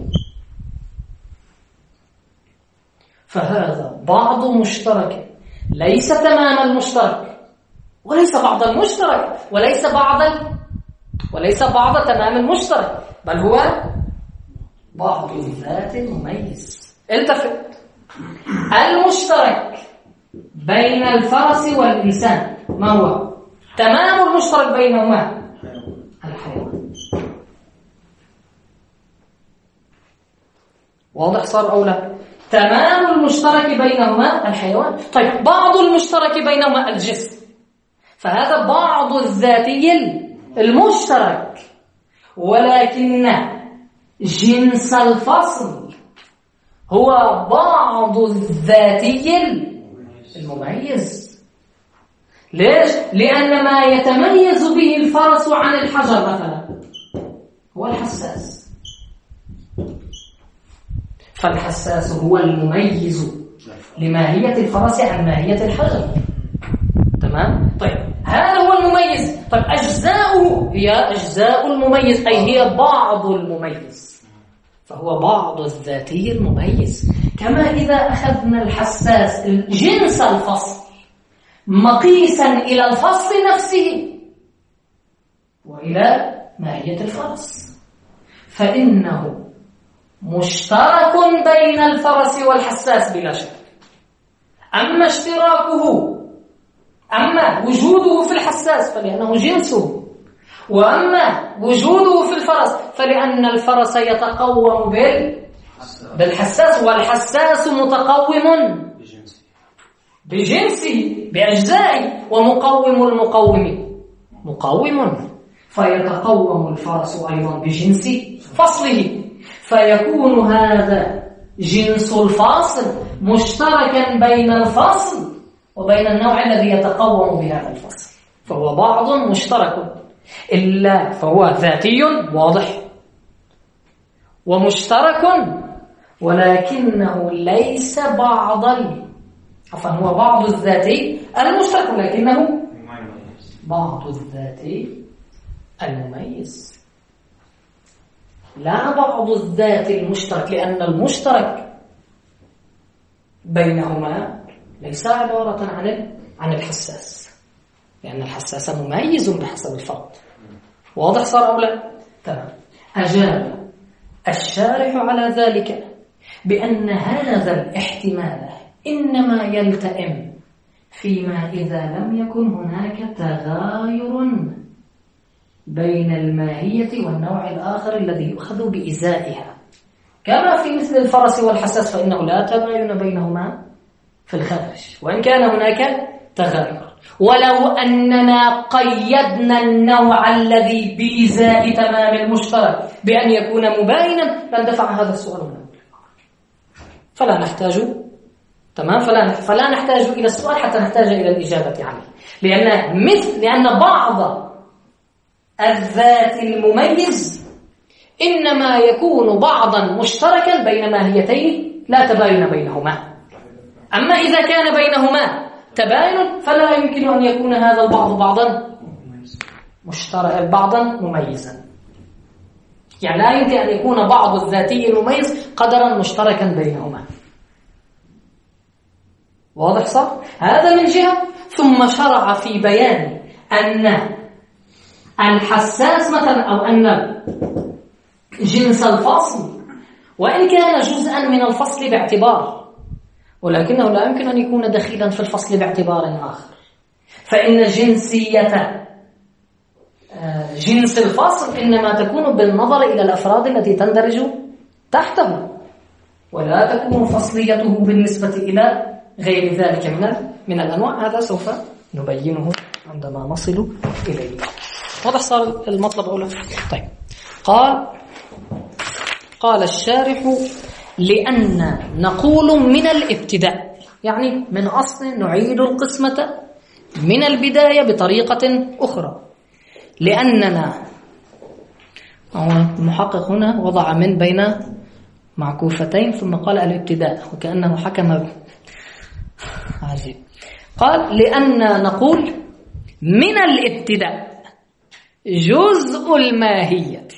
فهذا بعض مشترك، ليس تمام المشترك، وليس بعض المشترك، وليس بعض وليس بعض تمام المشترك، بل هو بعض ذات مميز. التفت، المشترك بين الفرس والإنسان ما هو؟ تمام المشترك بينهما الحيوان. واضح صار أو لا؟ تمام المشترك بينهما الحيوان. طيب بعض المشترك بينهما الجسم، فهذا بعض الذاتي المشترك، ولكن جنس الفصل هو بعض الذاتي المميز. ليش؟ لأن ما يتميز به الفرس عن الحجر مثلا هو الحساس، فالحساس هو المميز لماهية الفرس عن ماهية الحجر. تمام؟ طيب هذا هو المميز. طيب أجزاؤه هي أجزاء المميز، أي هي بعض المميز، فهو بعض الذاتي المميز. كما إذا أخذنا الحساس جنس الفصل مقيسا إلى الفصل نفسه وإلى ماهية الفرس، فإنه مشترك بين الفرس والحساس بلا شك. أما اشتراكه أما وجوده في الحساس فلأنه جنسه، وأما وجوده في الفرس فلأن الفرس يتقوم بالحساس، والحساس متقوم بجنسه بأجزائه، ومقوم المقوم مقوم، فيتقوم الفرس أيضا بجنس فصله، فيكون هذا جنس الفاصل مشتركا بين الفصل وبين النوع الذي يتقوم بهذا الفصل، فهو بعض مشترك، إلا فهو ذاتي واضح ومشترك، ولكنه ليس بعضا، عفوا هو بعض الذاتي المشترك ولكنه بعض الذاتي المميز، لا بعض الذات المشترك، لأن المشترك بينهما ليس عبارة عن عن الحساس، لأن الحساس مميز بحسب الفرد. واضح صار أو لا؟ تمام. أجاب الشارح على ذلك بأن هذا الاحتمال إنما يلتئم فيما إذا لم يكن هناك تغاير بين الماهية والنوع الآخر الذي يؤخذ بإزائها، كما في مثل الفرس والحساس فإنه لا تباين بينهما في الخارج وإن كان هناك تغاير. ولو أننا قيدنا النوع الذي بإزاء تمام المشترك بأن يكون مباينا لاندفع هذا السؤال منه، فلا نحتاج تمام فلا فلا نحتاج إلى السؤال حتى نحتاج إلى الإجابة عنه، لأن مثل لأن بعض الذات المميز إنما يكون بعضا مشتركا بين ماهيتين لا تباين بينهما. أما إذا كان بينهما تباين فلا يمكن أن يكون هذا البعض بعضا مشتركا بعضا مميزا، يعني لا يمكن أن يكون بعض الذاتي المميز قدرا مشتركا بينهما. واضح صح؟ هذا من جهة. ثم شرع في بيان أن الحساس مثلا أو أن جنس الفصل وإن كان جزءا من الفصل باعتبار، ولكنه لا يمكن أن يكون دخيلا في الفصل باعتبار آخر، فإن جنسية جنس الفصل إنما تكون بالنظر إلى الأفراد التي تندرج تحته، ولا تكون فصليته بالنسبة إلى غير ذلك من من الأنواع. هذا سوف نبينه عندما نصل إليه. واضح صار المطلب أولا؟ طيب. قال قال الشارح لأن نقول من الابتداء، يعني من أصل نعيد القسمة من البداية بطريقة أخرى، لأننا المحقق هنا وضع من بين معكوفتين ثم قال الابتداء وكأنه حكم عجيب. قال لأن نقول من الابتداء جزء الماهية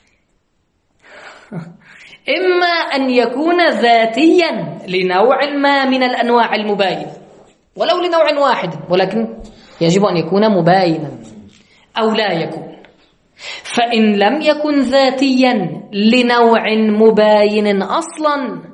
إما أن يكون ذاتيا لنوع ما من الأنواع المباينة ولو لنوع واحد، ولكن يجب أن يكون مباينا أو لا يكون. فإن لم يكن ذاتيا لنوع مباين أصلا،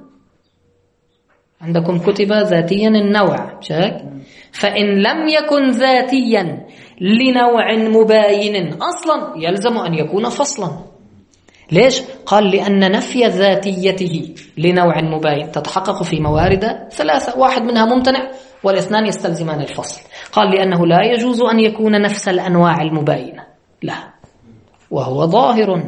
عندكم كتب ذاتيا النوع شاك، فإن لم يكن ذاتيا لنوع مباين أصلا يلزم أن يكون فصلا. ليش؟ قال لأن نفي ذاتيته لنوع مباين تتحقق في موارد ثلاثة، واحد منها ممتنع والاثنان يستلزمان الفصل. قال لأنه لا يجوز أن يكون نفس الأنواع المباينة، لا، وهو ظاهر.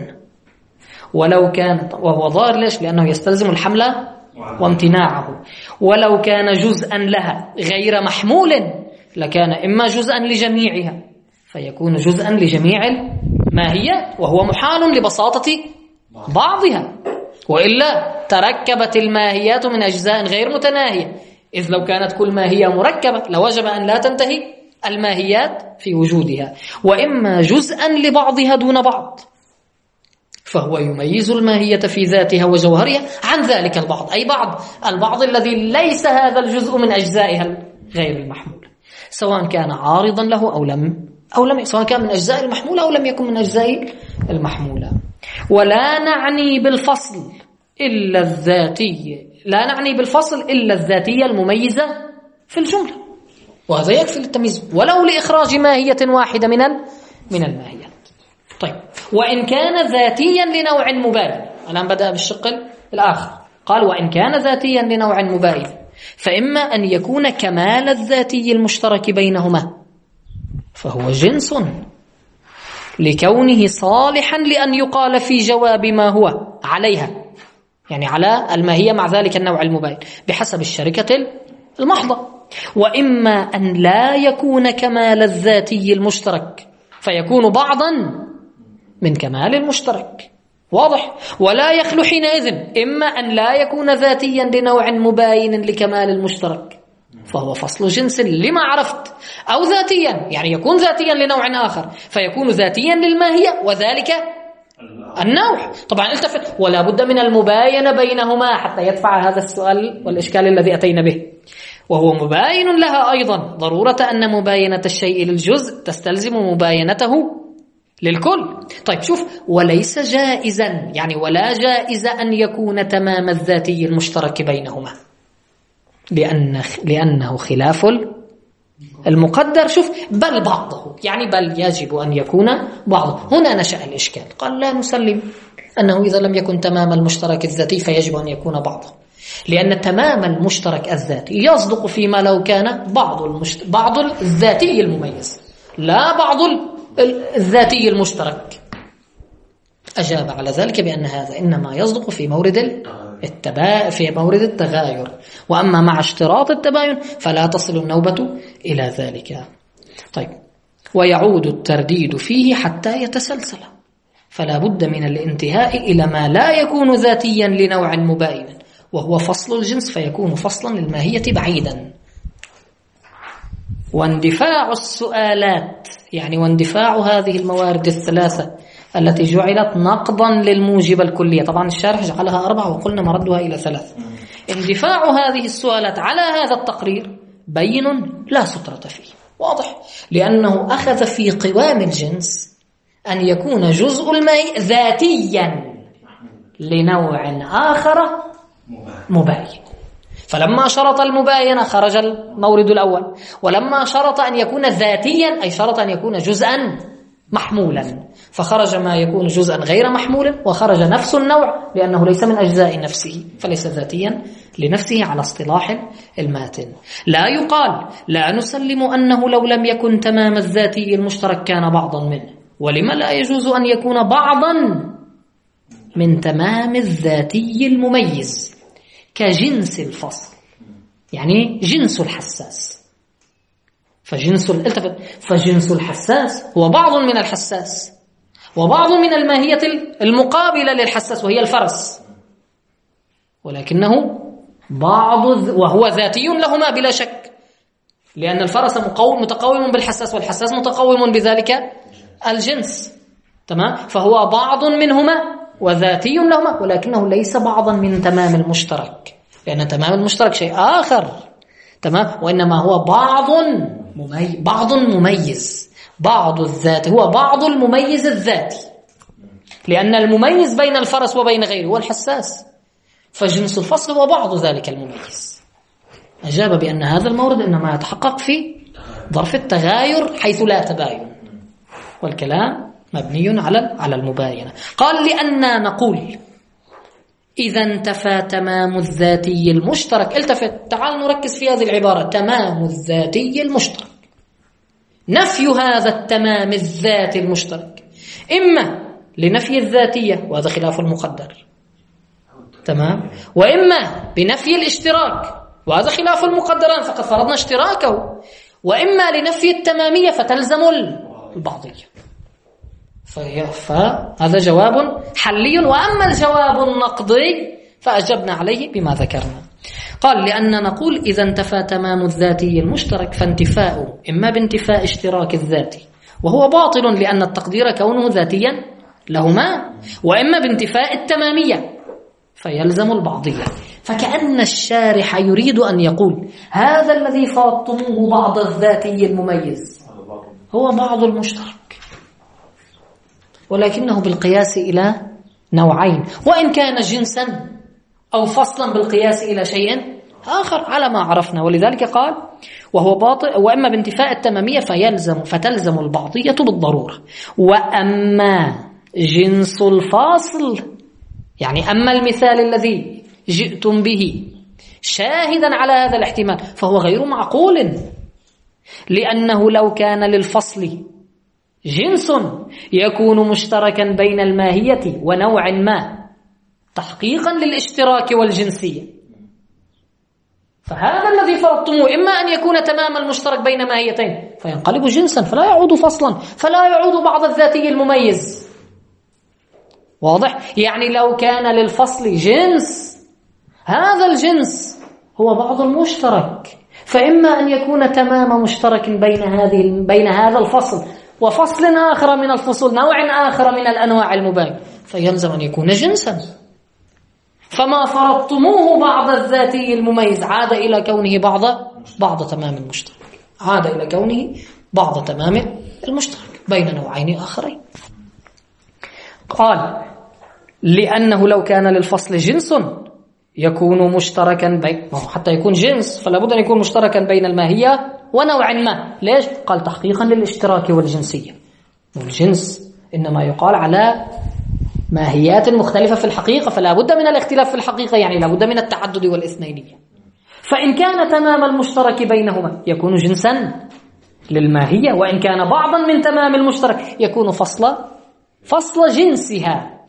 ولو كان وهو ظاهر ليش؟ لأنه يستلزم الحمل وامتناعه. ولو كان جزءا لها غير محمول لكان إما جزءا لجميعها فيكون جزءا لجميع الماهيات، وهو محال لبساطة بعضها، وإلا تركبت الماهيات من أجزاء غير متناهية، إذ لو كانت كل ماهية مركبة لوجب أن لا تنتهي الماهيات في وجودها. وإما جزءا لبعضها دون بعض فهو يميز الماهية في ذاتها وجوهرها عن ذلك البعض، أي بعض البعض الذي ليس هذا الجزء من أجزائها غير المحمولة، سواء كان عارضا له أو لم أو لم سواء كان من أجزاء المحمولة أو لم يكن من أجزاء المحمولة. ولا نعني بالفصل إلا الذاتية لا نعني بالفصل إلا الذاتية المميزة في الجملة، وهذا يكفي للتمييز ولو لإخراج ماهية واحدة من من الماهيات. طيب، وإن كان ذاتيا لنوع مباين، الآن بدأ بالشق الآخر، قال وإن كان ذاتيا لنوع مباين فإما أن يكون كمال الذاتي المشترك بينهما فهو جنس لكونه صالحا لأن يقال في جواب ما هو عليها، يعني على الماهية مع ذلك النوع المباين بحسب الشركة المحضة. وإما أن لا يكون كمال الذاتي المشترك فيكون بعضا من كمال المشترك، واضح؟ ولا يخلو حينئذ إما أن لا يكون ذاتيا لنوع مباين لكمال المشترك فهو فصل جنس لما عرفت، أو ذاتيا يعني يكون ذاتيا لنوع آخر فيكون ذاتيا للماهية وذلك النوع. طبعا التفت، ولا بد من المباينة بينهما حتى يدفع هذا السؤال والإشكال الذي أتينا به، وهو مباين لها أيضا، ضرورة أن مباينة الشيء للجزء تستلزم مباينته للكل. طيب شوف، وليس جائزا يعني ولا جائز أن يكون تمام الذاتي المشترك بينهما لأن لأنه خلاف المقدر. شوف، بل بعضه يعني بل يجب أن يكون بعضه. هنا نشأ الإشكال، قال لا نسلم أنه إذا لم يكن تمام المشترك الذاتي فيجب أن يكون بعضه، لأن تمام المشترك الذاتي يصدق فيما لو كان بعض المشت... بعض الذاتي المميز لا بعض الذاتي المشترك. أجاب على ذلك بأن هذا إنما يصدق في مورد التبا... في مورد التغاير، وأما مع اشتراط التباين فلا تصل النوبة إلى ذلك. طيب، ويعود الترديد فيه حتى يتسلسل، فلا بد من الانتهاء إلى ما لا يكون ذاتيا لنوع مباين وهو فصل الجنس فيكون فصلا للماهية بعيدا. واندفاع السؤالات يعني واندفاع هذه الموارد الثلاثة التي جعلت نقضا للموجب الكلية، طبعا الشارح جعلها أربعة وقلنا مردها إلى ثلاث، اندفاع هذه السؤالات على هذا التقرير بين لا سترة فيه، واضح، لأنه أخذ في قوام الجنس أن يكون جزء الماء ذاتيا لنوع آخر مباين، فلما شرط المباينة خرج المورد الأول، ولما شرط أن يكون ذاتيا أي شرط أن يكون جزءا محمولا فخرج ما يكون جزءا غير محمولا، وخرج نفس النوع لأنه ليس من أجزاء نفسه فليس ذاتيا لنفسه على اصطلاح الماتن. لا يقال لا نسلم أنه لو لم يكن تمام الذاتي المشترك كان بعضا منه، ولما لا يجوز أن يكون بعضا من تمام الذاتي المميز كجنس الفصل، يعني جنس الحساس، فجنس الالتفت فجنس الحساس هو بعض من الحساس وبعض من الماهية المقابلة للحساس وهي الفرس، ولكنه بعض وهو ذاتي لهما بلا شك، لأن الفرس مقوم متقوم بالحساس والحساس متقوم بذلك الجنس، تمام؟ فهو بعض منهما وذاتي لهما، ولكنه ليس بعضا من تمام المشترك، لأن تمام المشترك شيء آخر، تمام؟ وإنما هو بعض مميز، بعض مميز، بعض الذات هو بعض المميز الذاتي، لأن المميز بين الفرس وبين غيره هو الحساس، فجنس الفصل هو بعض ذلك المميز. أجاب بأن هذا المورد إنما يتحقق في ظرف التغاير حيث لا تباين، والكلام مبني على على المباينة. قال لأننا نقول إذا انتفى تمام الذاتي المشترك، التفت تعال نركز في هذه العبارة، تمام الذاتي المشترك، نفي هذا التمام الذاتي المشترك إما لنفي الذاتية وهذا خلاف المقدر، تمام، وإما بنفي الاشتراك وهذا خلاف المقدران فقد فرضنا اشتراكه، وإما لنفي التمامية فتلزم البعضية. فهذا جواب حلي. وأما الجواب النقضي فأجبنا عليه بما ذكرنا. قال لأن نقول إذا انتفى تمام الذاتي المشترك فانتفاء إما بانتفاء اشتراك الذاتي وهو باطل لأن التقدير كونه ذاتيا لهما، وإما بانتفاء التمامية فيلزم البعضية. فكأن الشارح يريد أن يقول هذا الذي فرضتموه بعض الذاتي المميز هو بعض المشترك، ولكنه بالقياس إلى نوعين، وإن كان جنسا أو فصلا بالقياس إلى شيء آخر على ما عرفنا. ولذلك قال وهو باطل، وإما بانتفاء التمامية فيلزم فتلزم البعضية بالضرورة. وأما جنس الفاصل، يعني أما المثال الذي جئتم به شاهدا على هذا الاحتمال فهو غير معقول، لأنه لو كان للفصل جنس يكون مشتركا بين الماهية ونوع ما تحقيقا للاشتراك والجنسية، فهذا الذي فرضتموه إما أن يكون تمام المشترك بين ماهيتين فينقلب جنسا فلا يعود فصلا، فلا يعود بعض الذاتي المميز. واضح؟ يعني لو كان للفصل جنس هذا الجنس هو بعض المشترك، فإما أن يكون تمام مشترك بين هذه بين هذا الفصل وفصل آخر من الفصول، نوع آخر من الأنواع المباين، فيلزم أن يكون جنسا. فما فرضتموه بعض الذاتي المميز عاد إلى كونه بعض بعض تمام المشترك، عاد إلى كونه بعض تمام المشترك بين نوعين آخرين. قال لأنه لو كان للفصل جنس يكون مشتركا بين، حتى يكون جنس فلا بد أن يكون مشتركا بين الماهية ونوع ما. ليش؟ قال تحقيقا للاشتراك والجنسية، والجنس إنما يقال على ماهيات مختلفة في الحقيقة، فلا بد من الاختلاف في الحقيقة، يعني لا بد من التعدد والاثنينية. فإن كان تمام المشترك بينهما يكون جنسا للماهية، وإن كان بعضا من تمام المشترك يكون فصل فصل جنسها،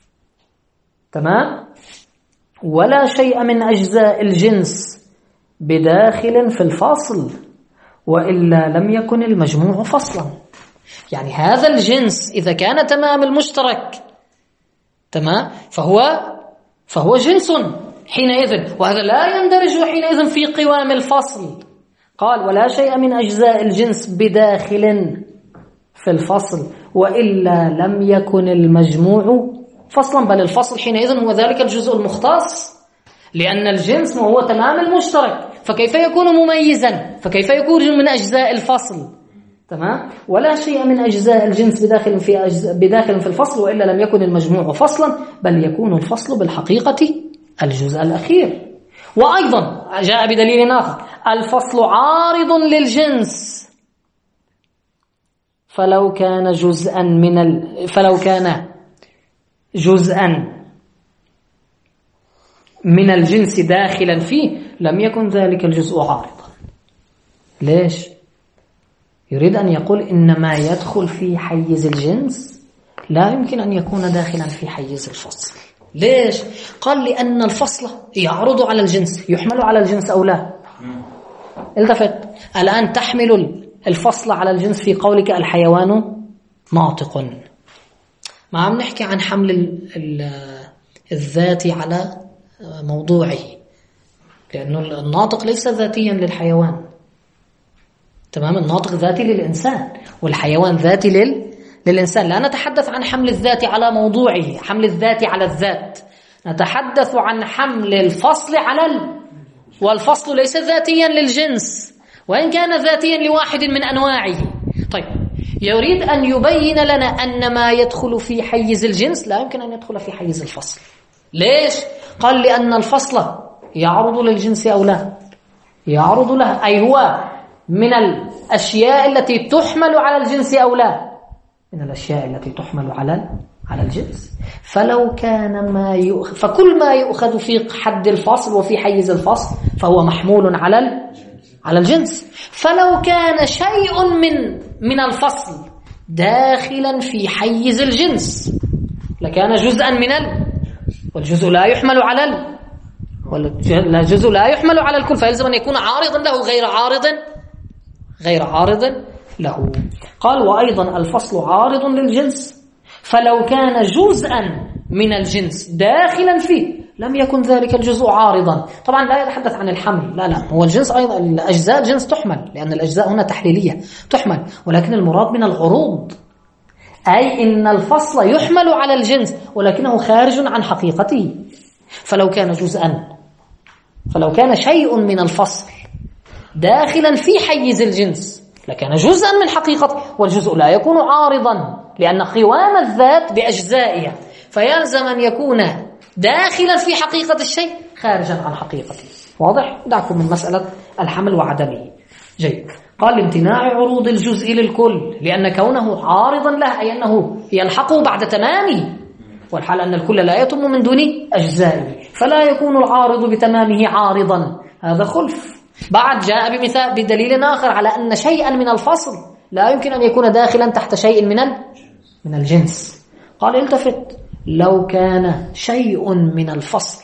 تمام. ولا شيء من أجزاء الجنس بداخل في الفصل وإلا لم يكن المجموع فصلا. يعني هذا الجنس إذا كان تمام المشترك تمام فهو فهو جنس حينئذ، وهذا لا يندرج حينئذ في قوام الفصل. قال ولا شيء من أجزاء الجنس بداخل في الفصل وإلا لم يكن المجموع فصلا، بل الفصل حينئذ هو ذلك الجزء المختص، لأن الجنس هو تمام المشترك، فكيف يكون مميزا؟ فكيف يكون من أجزاء الفصل؟ تمام. ولا شيء من أجزاء الجنس بداخل في أجزاء بداخل في الفصل وإلا لم يكن المجموع فصلا، بل يكون الفصل بالحقيقة الجزء الأخير. وأيضا جاء بدليل آخر الفصل عارض للجنس، فلو كان جزءا من ال... فلو كان جزءا من الجنس داخلا فيه لم يكن ذلك الجزء عارضا. ليش؟ يريد أن يقول إن ما يدخل في حيز الجنس لا يمكن أن يكون داخلا في حيز الفصل. ليش؟ قال لأن الفصل يعرض على الجنس، يحمل على الجنس أو لا. التفت الآن تحمل الفصل على الجنس في قولك الحيوان ناطق، ما عم نحكي عن حمل الذاتي على موضوعي، لأنه الناطق ليس ذاتيا للحيوان، تمام؟ الناطق ذاتي للإنسان، والحيوان ذاتي لل... للإنسان. لا نتحدث عن حمل الذات على موضوعه، حمل الذات على الذات، نتحدث عن حمل الفصل على ال... والفصل ليس ذاتيا للجنس وإن كان ذاتيا لواحد من أنواعه. طيب، يريد أن يبين لنا أن ما يدخل في حيز الجنس لا يمكن أن يدخل في حيز الفصل. ليش؟ قال لأن الفصل يعرض للجنس أو لا يعرض له، أي هو من الأشياء التي تحمل على الجنس أو لا، من الأشياء التي تحمل على على الجنس. فلو كان ما يؤخذ، فكل ما يؤخذ في حد الفصل وفي حيز الفصل فهو محمول على ال... على الجنس. فلو كان شيء من من الفصل داخلا في حيز الجنس لكان جزءا من ال... والجزء لا يحمل على ال... والجزء لا يحمل على الكل، فيلزم أن يكون عارضا له غير عارض غير عارض له. قال وأيضا الفصل عارض للجنس، فلو كان جزءا من الجنس داخلا فيه لم يكن ذلك الجزء عارضا. طبعا لا يتحدث عن الحمل، لا لا هو الجنس أيضا، الأجزاء جنس تحمل، لأن الأجزاء هنا تحليلية تحمل، ولكن المراد من العروض، أي إن الفصل يحمل على الجنس ولكنه خارج عن حقيقته. فلو كان جزءا، فلو كان شيء من الفصل داخلا في حيز الجنس لكان جزءا من حقيقته، والجزء لا يكون عارضا لأن قوام الذات بأجزائها، فيلزم أن يكون داخلا في حقيقة الشيء خارجا عن حقيقته. واضح؟ دعكم من مسألة الحمل وعدمه. جيد. قال امتناع عروض الجزء للكل لأن كونه عارضا له أي أنه يلحقه بعد تمامه، والحال أن الكل لا يتم من دون أجزائه، فلا يكون العارض بتمامه عارضا، هذا خلف. بعد جاء بمثال بدليل آخر على أن شيئا من الفصل لا يمكن أن يكون داخلا تحت شيء من من الجنس. قال التفت، لو كان شيء من الفصل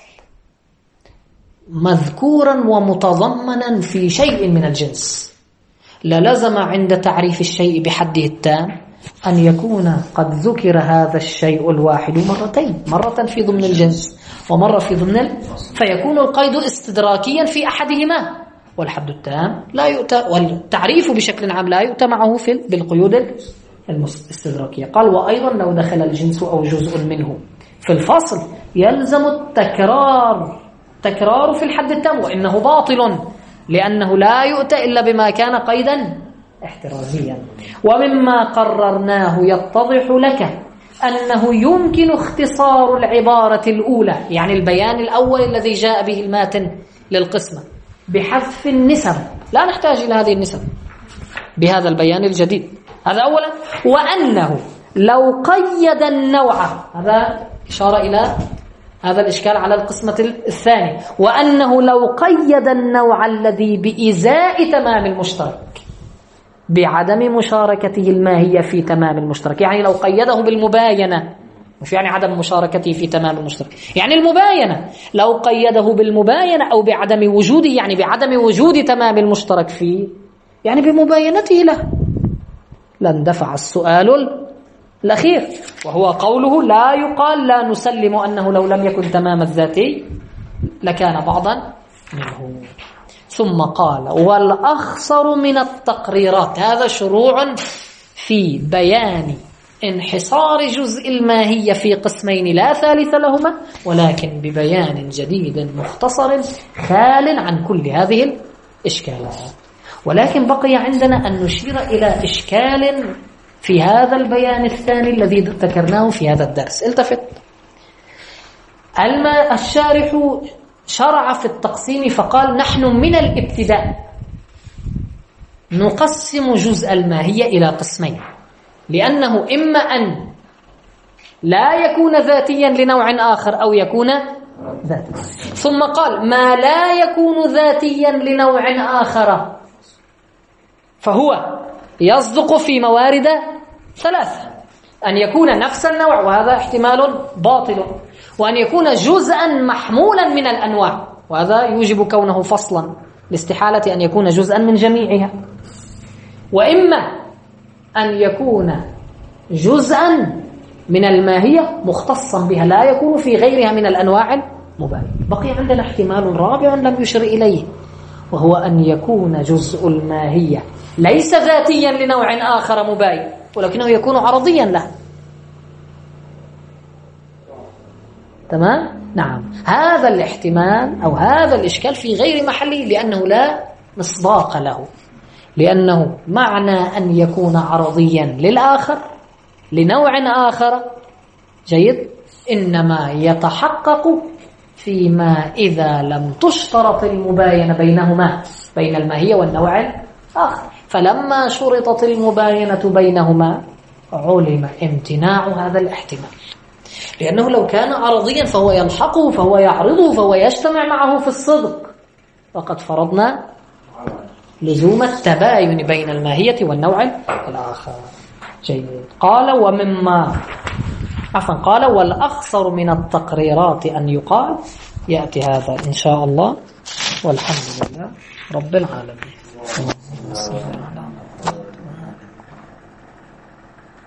مذكورا ومتضمنا في شيء من الجنس للزم عند تعريف الشيء بحده التام أن يكون قد ذكر هذا الشيء الواحد مرتين، مرة في ضمن الجنس ومرة في ضمن ال... فيكون القيد استدراكيا في أحدهما، والحد التام لا يؤتى، والتعريف بشكل عام لا يؤتى معه في بالقيود الاستدراكية. قال وأيضا لو دخل الجنس أو جزء منه في الفصل يلزم التكرار، تكرار في الحد التام، وإنه باطل لأنه لا يؤتى إلا بما كان قيدا احترازيا. ومما قررناه يتضح لك أنه يمكن اختصار العبارة الأولى، يعني البيان الأول الذي جاء به الماتن للقسمة، بحذف النسب، لا نحتاج إلى هذه النسب بهذا البيان الجديد. هذا أولا. وأنه لو قيد النوع، هذا إشارة إلى هذا الإشكال على القسمة الثانية، وأنه لو قيد النوع الذي بإزاء تمام المشترك بعدم مشاركته الماهية في تمام المشترك، يعني لو قيده بالمباينة، مش يعني عدم مشاركته في تمام المشترك، يعني المباينة، لو قيده بالمباينة أو بعدم وجوده، يعني بعدم وجود تمام المشترك فيه، يعني بمباينته له، لاندفع السؤال الأخير وهو قوله لا يقال لا نسلم أنه لو لم يكن تمام الذاتي لكان بعضا منه. ثم قال والأخصر من التقريرات، هذا شروع في بيان انحصار جزء الماهية في قسمين لا ثالث لهما، ولكن ببيان جديد مختصر خال عن كل هذه الإشكالات. ولكن بقي عندنا أن نشير إلى إشكال في هذا البيان الثاني الذي ذكرناه في هذا الدرس. التفت، الشارح شرع في التقسيم فقال نحن من الابتداء نقسم جزء الماهية إلى قسمين، لأنه إما أن لا يكون ذاتيا لنوع آخر أو يكون ذاتيا. ثم قال ما لا يكون ذاتيا لنوع آخر فهو يصدق في موارد ثلاثة، أن يكون نفس النوع وهذا احتمال باطل، وأن يكون جزءا محمولا من الأنواع وهذا يوجب كونه فصلا لاستحالة أن يكون جزءا من جميعها، وإما أن يكون جزءا من الماهية مختصا بها لا يكون في غيرها من الأنواع مباين. بقي عندنا احتمال رابع لم يشر إليه، وهو أن يكون جزء الماهية ليس ذاتيا لنوع آخر مباين، ولكنه يكون عرضيا له. تمام؟ نعم، هذا الاحتمال أو هذا الإشكال في غير محله، لأنه لا مصداق له، لأنه معنى أن يكون عرضيا للآخر لنوع آخر جيد إنما يتحقق فيما إذا لم تشترط المباينة بينهما، بين الماهية والنوع الآخر. فلما شرطت المباينة بينهما علم امتناع هذا الاحتمال، لأنه لو كان عرضيا فهو يلحقه، فهو يعرضه، فهو يجتمع معه في الصدق، وقد فرضنا لزوم التباين بين الماهية والنوع الآخر. جيد. قال ومما عفوا قال والأخصر من التقريرات أن يقال، يأتي هذا إن شاء الله، والحمد لله رب العالمين.